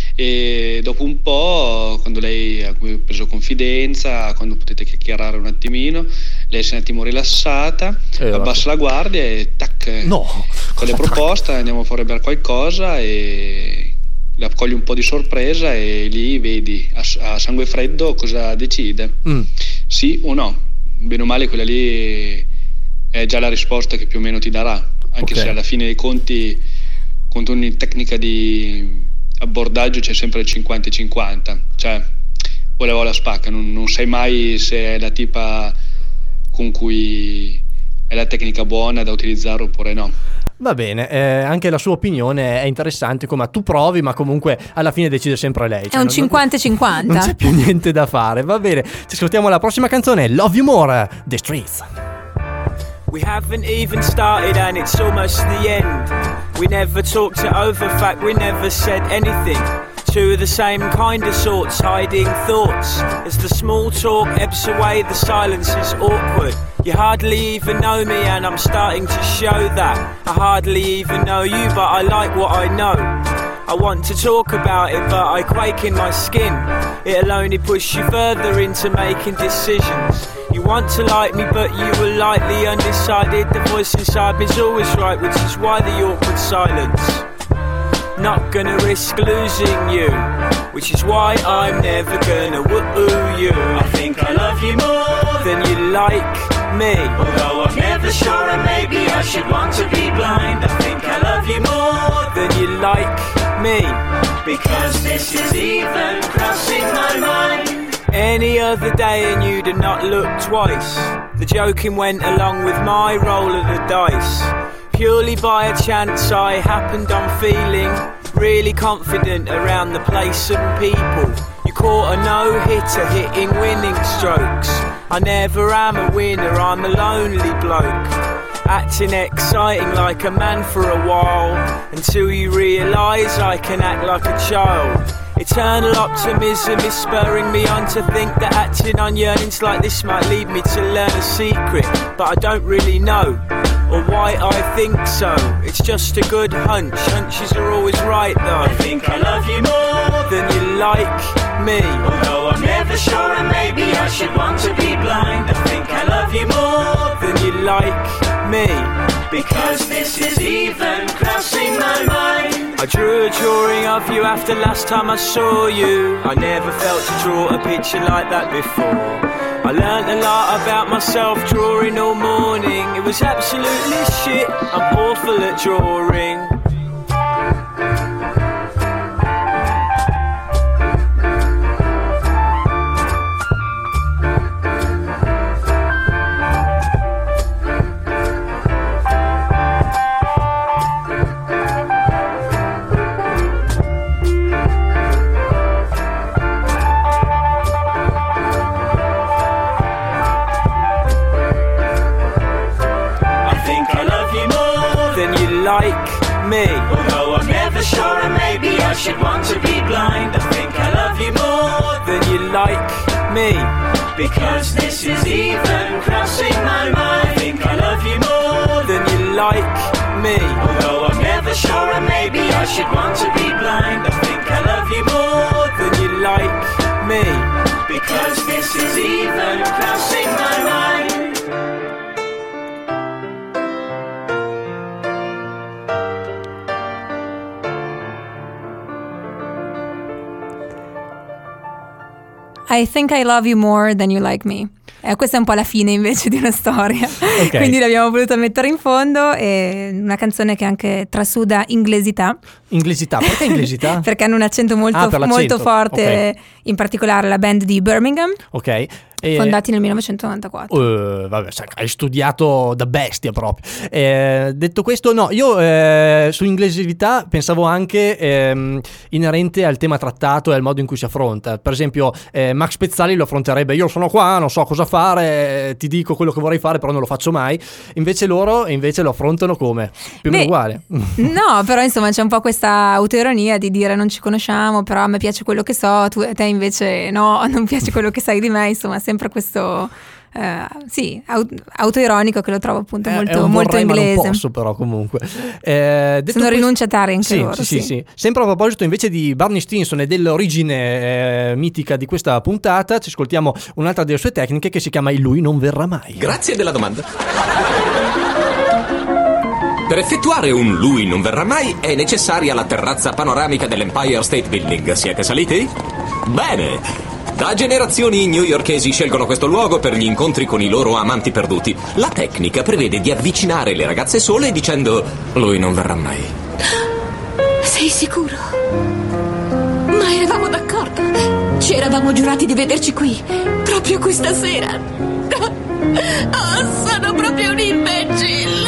E dopo un po', quando lei ha preso confidenza, quando potete chiacchierare un attimino, lei si è un attimo rilassata, Eh, abbassa la guardia e tac, No. con le proposte andiamo fuori a bere qualcosa e la accogli un po' di sorpresa e lì vedi a, a sangue freddo cosa decide, Mm. sì o no. Bene o male quella lì è già la risposta che più o meno ti darà, anche Ok. se alla fine dei conti con ogni tecnica di abbordaggio c'è sempre il cinquanta e cinquanta, cioè volevo la spacca, non, non sai mai se è la tipa con cui è la tecnica buona da utilizzare oppure no. Va bene, eh, anche la sua opinione è interessante, come tu provi, ma comunque alla fine decide sempre lei. È cioè un non- cinquanta e cinquanta. Non c'è più niente da fare, va bene. Ci ascoltiamo la prossima canzone, Love You More, The Streets. We haven't even started and it's almost the end. We never talked it over, fact we never said anything. Two of the same kind of sorts, hiding thoughts. As the small talk ebbs away, the silence is awkward. You hardly even know me and I'm starting to show that. I hardly even know you, but I like what I know. I want to talk about it, but I quake in my skin. It'll only push you further into making decisions. You want to like me, but you were lightly undecided. The voice inside me's always right, which is why the awkward silence. Not gonna risk losing you, which is why I'm never gonna woo you. I think I love you more than you like me. Although I'm never sure and maybe I should want to be blind. I think I love you more than you like me, because this is even crossing my mind. Any other day and you'd have not looked twice. The joking went along with my roll of the dice. Purely by a chance I happened on feeling really confident around the place and people. You caught a no-hitter hitting winning strokes. I never am a winner, I'm a lonely bloke. Acting exciting like a man for a while, until you realise I can act like a child. Eternal optimism is spurring me on to think that acting on yearnings like this might lead me to learn a secret, but I don't really know, or why I think so. It's just a good hunch, hunches are always right though. I think I love you more than you like me. Although I'm never sure and maybe I should want to be blind. I think I love you more than you like because this is even crossing my mind. I drew a drawing of you after last time I saw you. I never felt to draw a picture like that before. I learnt a lot about myself drawing all morning. It was absolutely shit, I'm awful at drawing. Me. Although I'm never sure and maybe I should want to be blind, I think I love you more than you like me, because this is even crossing my mind. I think I love you more than you like me. Although I'm never sure and maybe I should want to be blind, I think I love you more than you like me, because this is even crossing my mind. I think I love you more than you like me. Eh, questa è un po' la fine invece di una storia, Okay. Quindi l'abbiamo voluta mettere in fondo. È una canzone che anche trasuda inglesità. Inglesità, perché inglesità? Perché hanno un accento molto, Ah, per l'accento. molto forte, Ok. in particolare la band di Birmingham, Ok. E- fondati nel millenovecentonovantaquattro. Eh, vabbè, sai, hai studiato da bestia proprio. Eh, detto questo, no, io eh, su inglesività pensavo anche ehm, inerente al tema trattato e al modo in cui si affronta. Per esempio, eh, Max Pezzali lo affronterebbe: io sono qua, non so cosa fare, eh, ti dico quello che vorrei fare, però non lo faccio mai. Invece loro invece lo affrontano come? Più o meno Beh, uguale. No, però insomma c'è un po' questa autoironia di dire non ci conosciamo, però a me piace quello che so, tu, a te invece no, non piace quello che sai di me, insomma sempre questo eh, sì, au- autoironico, che lo trovo appunto È- molto, è un molto vorrei, ma non inglese. posso però comunque. Eh, detto Sono questo- rinunciatari anche sì, loro. sì, sì, sì. Sempre a proposito invece di Barney Stinson e dell'origine eh, mitica di questa puntata, ci ascoltiamo un'altra delle sue tecniche che si chiama Il lui non verrà mai. Grazie della domanda. Per effettuare un lui non verrà mai è necessaria la terrazza panoramica dell'Empire State Building. Siete saliti? Bene! Da generazioni i newyorkesi scelgono questo luogo per gli incontri con i loro amanti perduti. La tecnica prevede di avvicinare le ragazze sole dicendo lui non verrà mai. Sei sicuro? Ma eravamo d'accordo. Ci eravamo giurati di vederci qui, proprio questa sera. Oh, sono proprio un imbecille.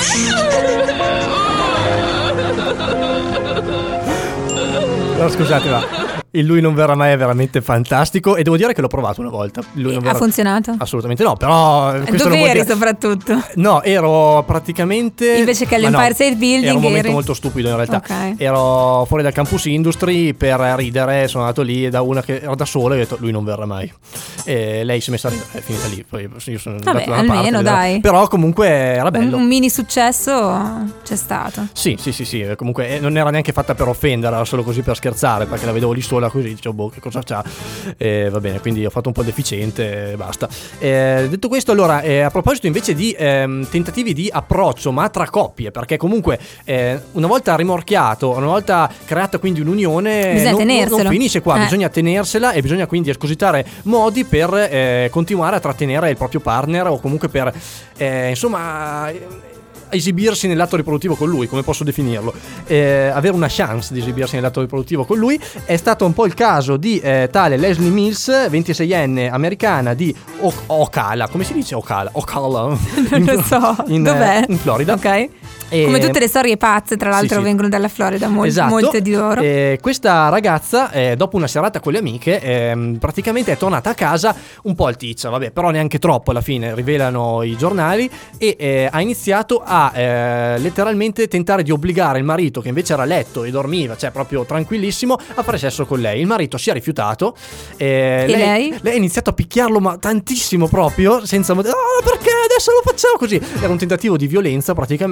No, scusate, ma il lui non verrà mai è veramente fantastico e devo dire che l'ho provato una volta. Il lui non Ha verrà- funzionato? Assolutamente no, però questo Dove non vuol eri dire- soprattutto? No, ero praticamente Invece che ma all'Empire no, State Building era un momento eri- molto stupido in realtà. Ok. Ero fuori dal campus industry per ridere, sono andato lì da una che era da sola e ho detto lui non verrà mai. E lei si è messa a ridere, è finita lì. Poi io sono Vabbè, andato da una parte, almeno, vedeva- dai. Però comunque era Un, bello. un mini successo c'è stato. Sì, sì, sì, sì, comunque eh, non era neanche fatta per offendere, era solo così per scherzare, perché la vedevo lì sola così, dicevo, boh, che cosa c'ha? Eh, va bene, quindi ho fatto un po' deficiente e basta. Eh, detto questo, allora, eh, a proposito invece di ehm, tentativi di approccio, ma tra coppie, perché comunque eh, una volta rimorchiato, una volta creata quindi un'unione, Bisogna non, non- tenerselo. non finisce qua, Eh. bisogna tenersela e bisogna quindi escogitare modi per eh, continuare a trattenere il proprio partner o comunque per, eh, insomma... esibirsi nell'atto riproduttivo con lui, come posso definirlo, eh, avere una chance di esibirsi nell'atto riproduttivo con lui. È stato un po' il caso di eh, tale Leslie Mills, ventiseienne americana di o- Ocala, come si dice Ocala? Ocala Non lo so. in, Dov'è? in Florida. Ok. E- Come tutte le storie pazze, tra l'altro, Sì, sì. vengono dalla Florida, mol- Esatto. molte di loro. Eh, questa ragazza, eh, dopo una serata con le amiche, ehm, praticamente è tornata a casa un po' alticcia, vabbè, però neanche troppo alla fine, rivelano i giornali, e eh, ha iniziato a eh, letteralmente tentare di obbligare il marito, che invece era a letto e dormiva, cioè proprio tranquillissimo, a fare sesso con lei. Il marito si è rifiutato. eh, E lei? Lei ha iniziato a picchiarlo, ma tantissimo proprio, senza... Oh, perché adesso lo facciamo così? Era un tentativo di violenza praticamente.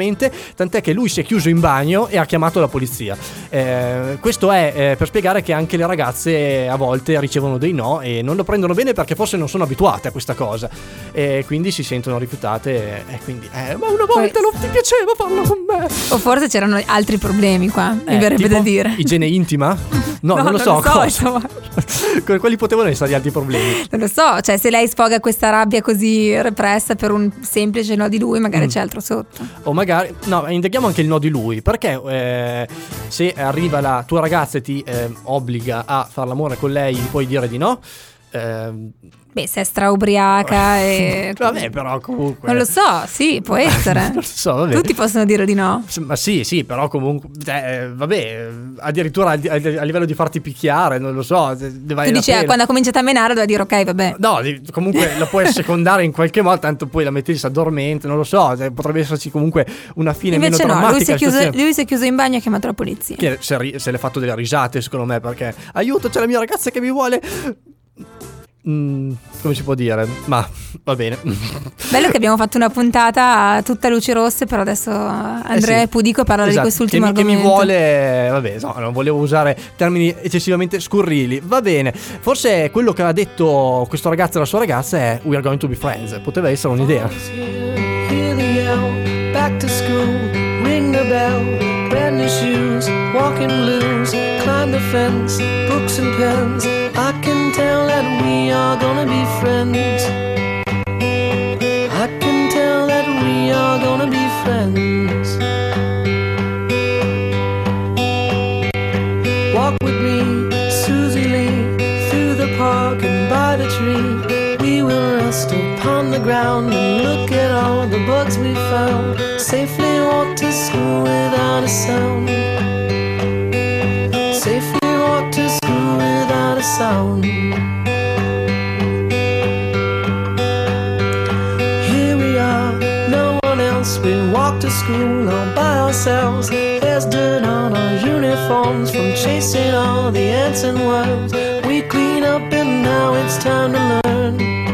tant'è che lui si è chiuso in bagno e ha chiamato la polizia. Eh, questo è eh, per spiegare che anche le ragazze a volte ricevono dei no e non lo prendono bene perché forse non sono abituate a questa cosa e quindi si sentono rifiutate e, e quindi eh, ma una volta non ti piaceva farlo con me, o forse c'erano altri problemi qua, mi eh, verrebbe tipo da dire igiene intima? No, no non lo so, non lo so cosa? insomma. Quali potevano essere gli altri problemi? Non lo so, cioè se lei sfoga questa rabbia così repressa per un semplice no di lui, magari mm. c'è altro sotto. O magari, no, indaghiamo anche il no di lui, perché eh, se arriva la tua ragazza e ti eh, obbliga a far l'amore con lei, gli puoi dire di no? Eh, Beh, se è straubriaca e... Vabbè, però comunque... Non lo so, sì, può essere. Non lo so, vabbè. Tutti possono dire di no. Ma sì, sì, però comunque... Eh, vabbè, addirittura a, a livello di farti picchiare, non lo so. Tu dici, eh, quando ha cominciato a menare doveva dire ok, vabbè. No, comunque la puoi secondare in qualche modo, tanto poi la metti, si addormenta, non lo so. Potrebbe esserci comunque una fine Invece meno no, drammatica. lui si, è chiuso, lui si è chiuso in bagno e ha chiamato la polizia. Che se, se l'è fatto delle risate, secondo me, perché aiuto, c'è la mia ragazza che mi vuole... Mm, come si può dire? Ma va bene. Bello che abbiamo fatto una puntata a tutta luci rosse, però adesso Andrea eh sì. Pudico parla esatto. di quest'ultimo che mi, argomento. Che mi vuole, vabbè, no, non volevo usare termini eccessivamente scurrili. Va bene, forse quello che ha detto questo ragazzo alla sua ragazza è "We are going to be friends". Poteva essere un'idea. Hear the yell, back to school, ring the bell, brand new shoes, walking blues, climb the fence, books and pens. I can tell that we are gonna be friends. I can tell that we are gonna be friends. Walk with me, Susie Lee, through the park and by the tree. We will rest upon the ground and look at all the bugs we found. Safely walk to school without a sound. Safely walk to school without a sound. Here we are, no one else. We walk to school all by ourselves. There's dirt on our uniforms from chasing all the ants and worms. We clean up and now it's time to learn.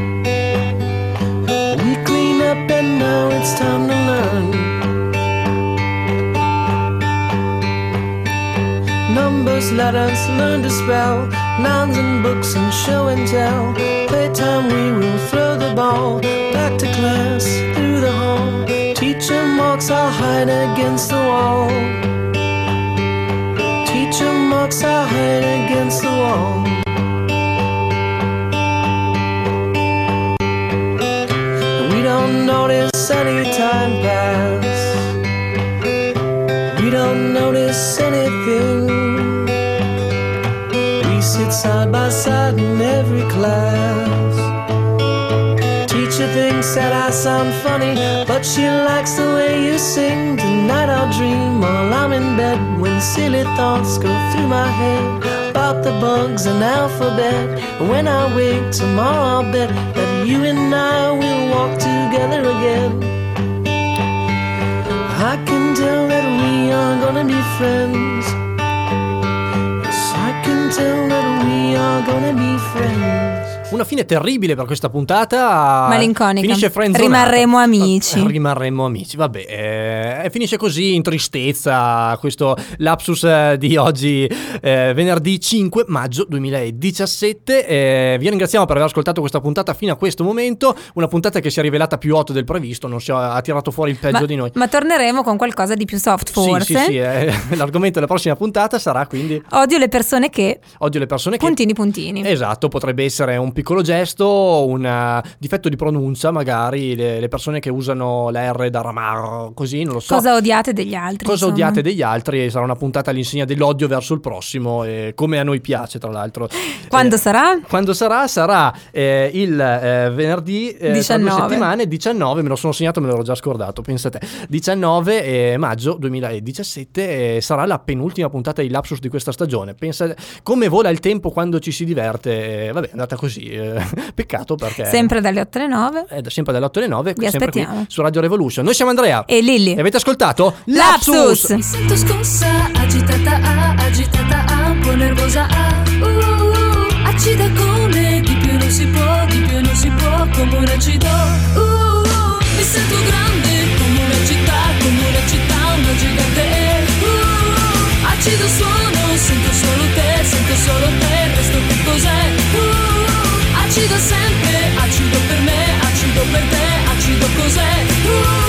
We clean up and now it's time to learn. Numbers, letters, learn to spell, nouns and books and show and tell. Playtime we will throw the ball, back to class, through the hall. Teacher marks our hide against the wall. Teacher marks our hide against the wall. We don't notice any time pass. We don't notice anything. We sit side by side in every class. Teacher thinks that I sound funny, but she likes the way you sing. Tonight I'll dream while I'm in bed, when silly thoughts go through my head about the bugs and alphabet. And when I wake tomorrow I'll bet that you and I will walk together again. I can tell that we are gonna be friends. Yes, I can tell that we are gonna be friends. Una fine terribile per questa puntata. Malinconica. Finisce friendzonata. Rimarremo amici. Rimarremo amici, vabbè. Eh, finisce così in tristezza questo lapsus eh, di oggi, eh, venerdì cinque maggio duemiladiciassette. Eh, vi ringraziamo per aver ascoltato questa puntata fino a questo momento. Una puntata che si è rivelata più hot del previsto, non si è, ha tirato fuori il peggio ma, di noi. Ma torneremo con qualcosa di più soft, forse. Sì, sì, sì. Eh, l'argomento della prossima puntata sarà quindi Odio le persone che. Odio le persone che. Puntini puntini. Esatto, potrebbe essere un piccolo gesto, un uh, difetto di pronuncia, magari le, le persone che usano la R da ramaro, così, non lo so. Cosa odiate degli altri. Cosa insomma. odiate degli altri, sarà una puntata all'insegna dell'odio verso il prossimo, e come a noi piace, tra l'altro. Quando eh, sarà? Quando sarà? Sarà eh, il eh, venerdì eh, diciannove. Tra due settimane, diciannove, me lo sono segnato, me l'ero già scordato, pensa te. diciannove eh, maggio duemiladiciassette eh, sarà la penultima puntata di Lapsus di questa stagione. Pensa come vola il tempo quando ci si diverte. Eh, vabbè, è andata così. Eh, peccato perché sempre dalle otto alle nove. Eh, sempre dalle otto alle nove. Vi sempre aspettiamo qui su Radio Revolution. Noi siamo Andrea e Lilli e avete ascoltato Lapsus. Mi sento scossa, agitata, ah, agitata, ah, un po' nervosa, ah, uh, uh, accida come di più non si può, di più non si può, come un acido, uh, uh, mi sento grande come una città, come una città. per te, acido cos'è? Uh,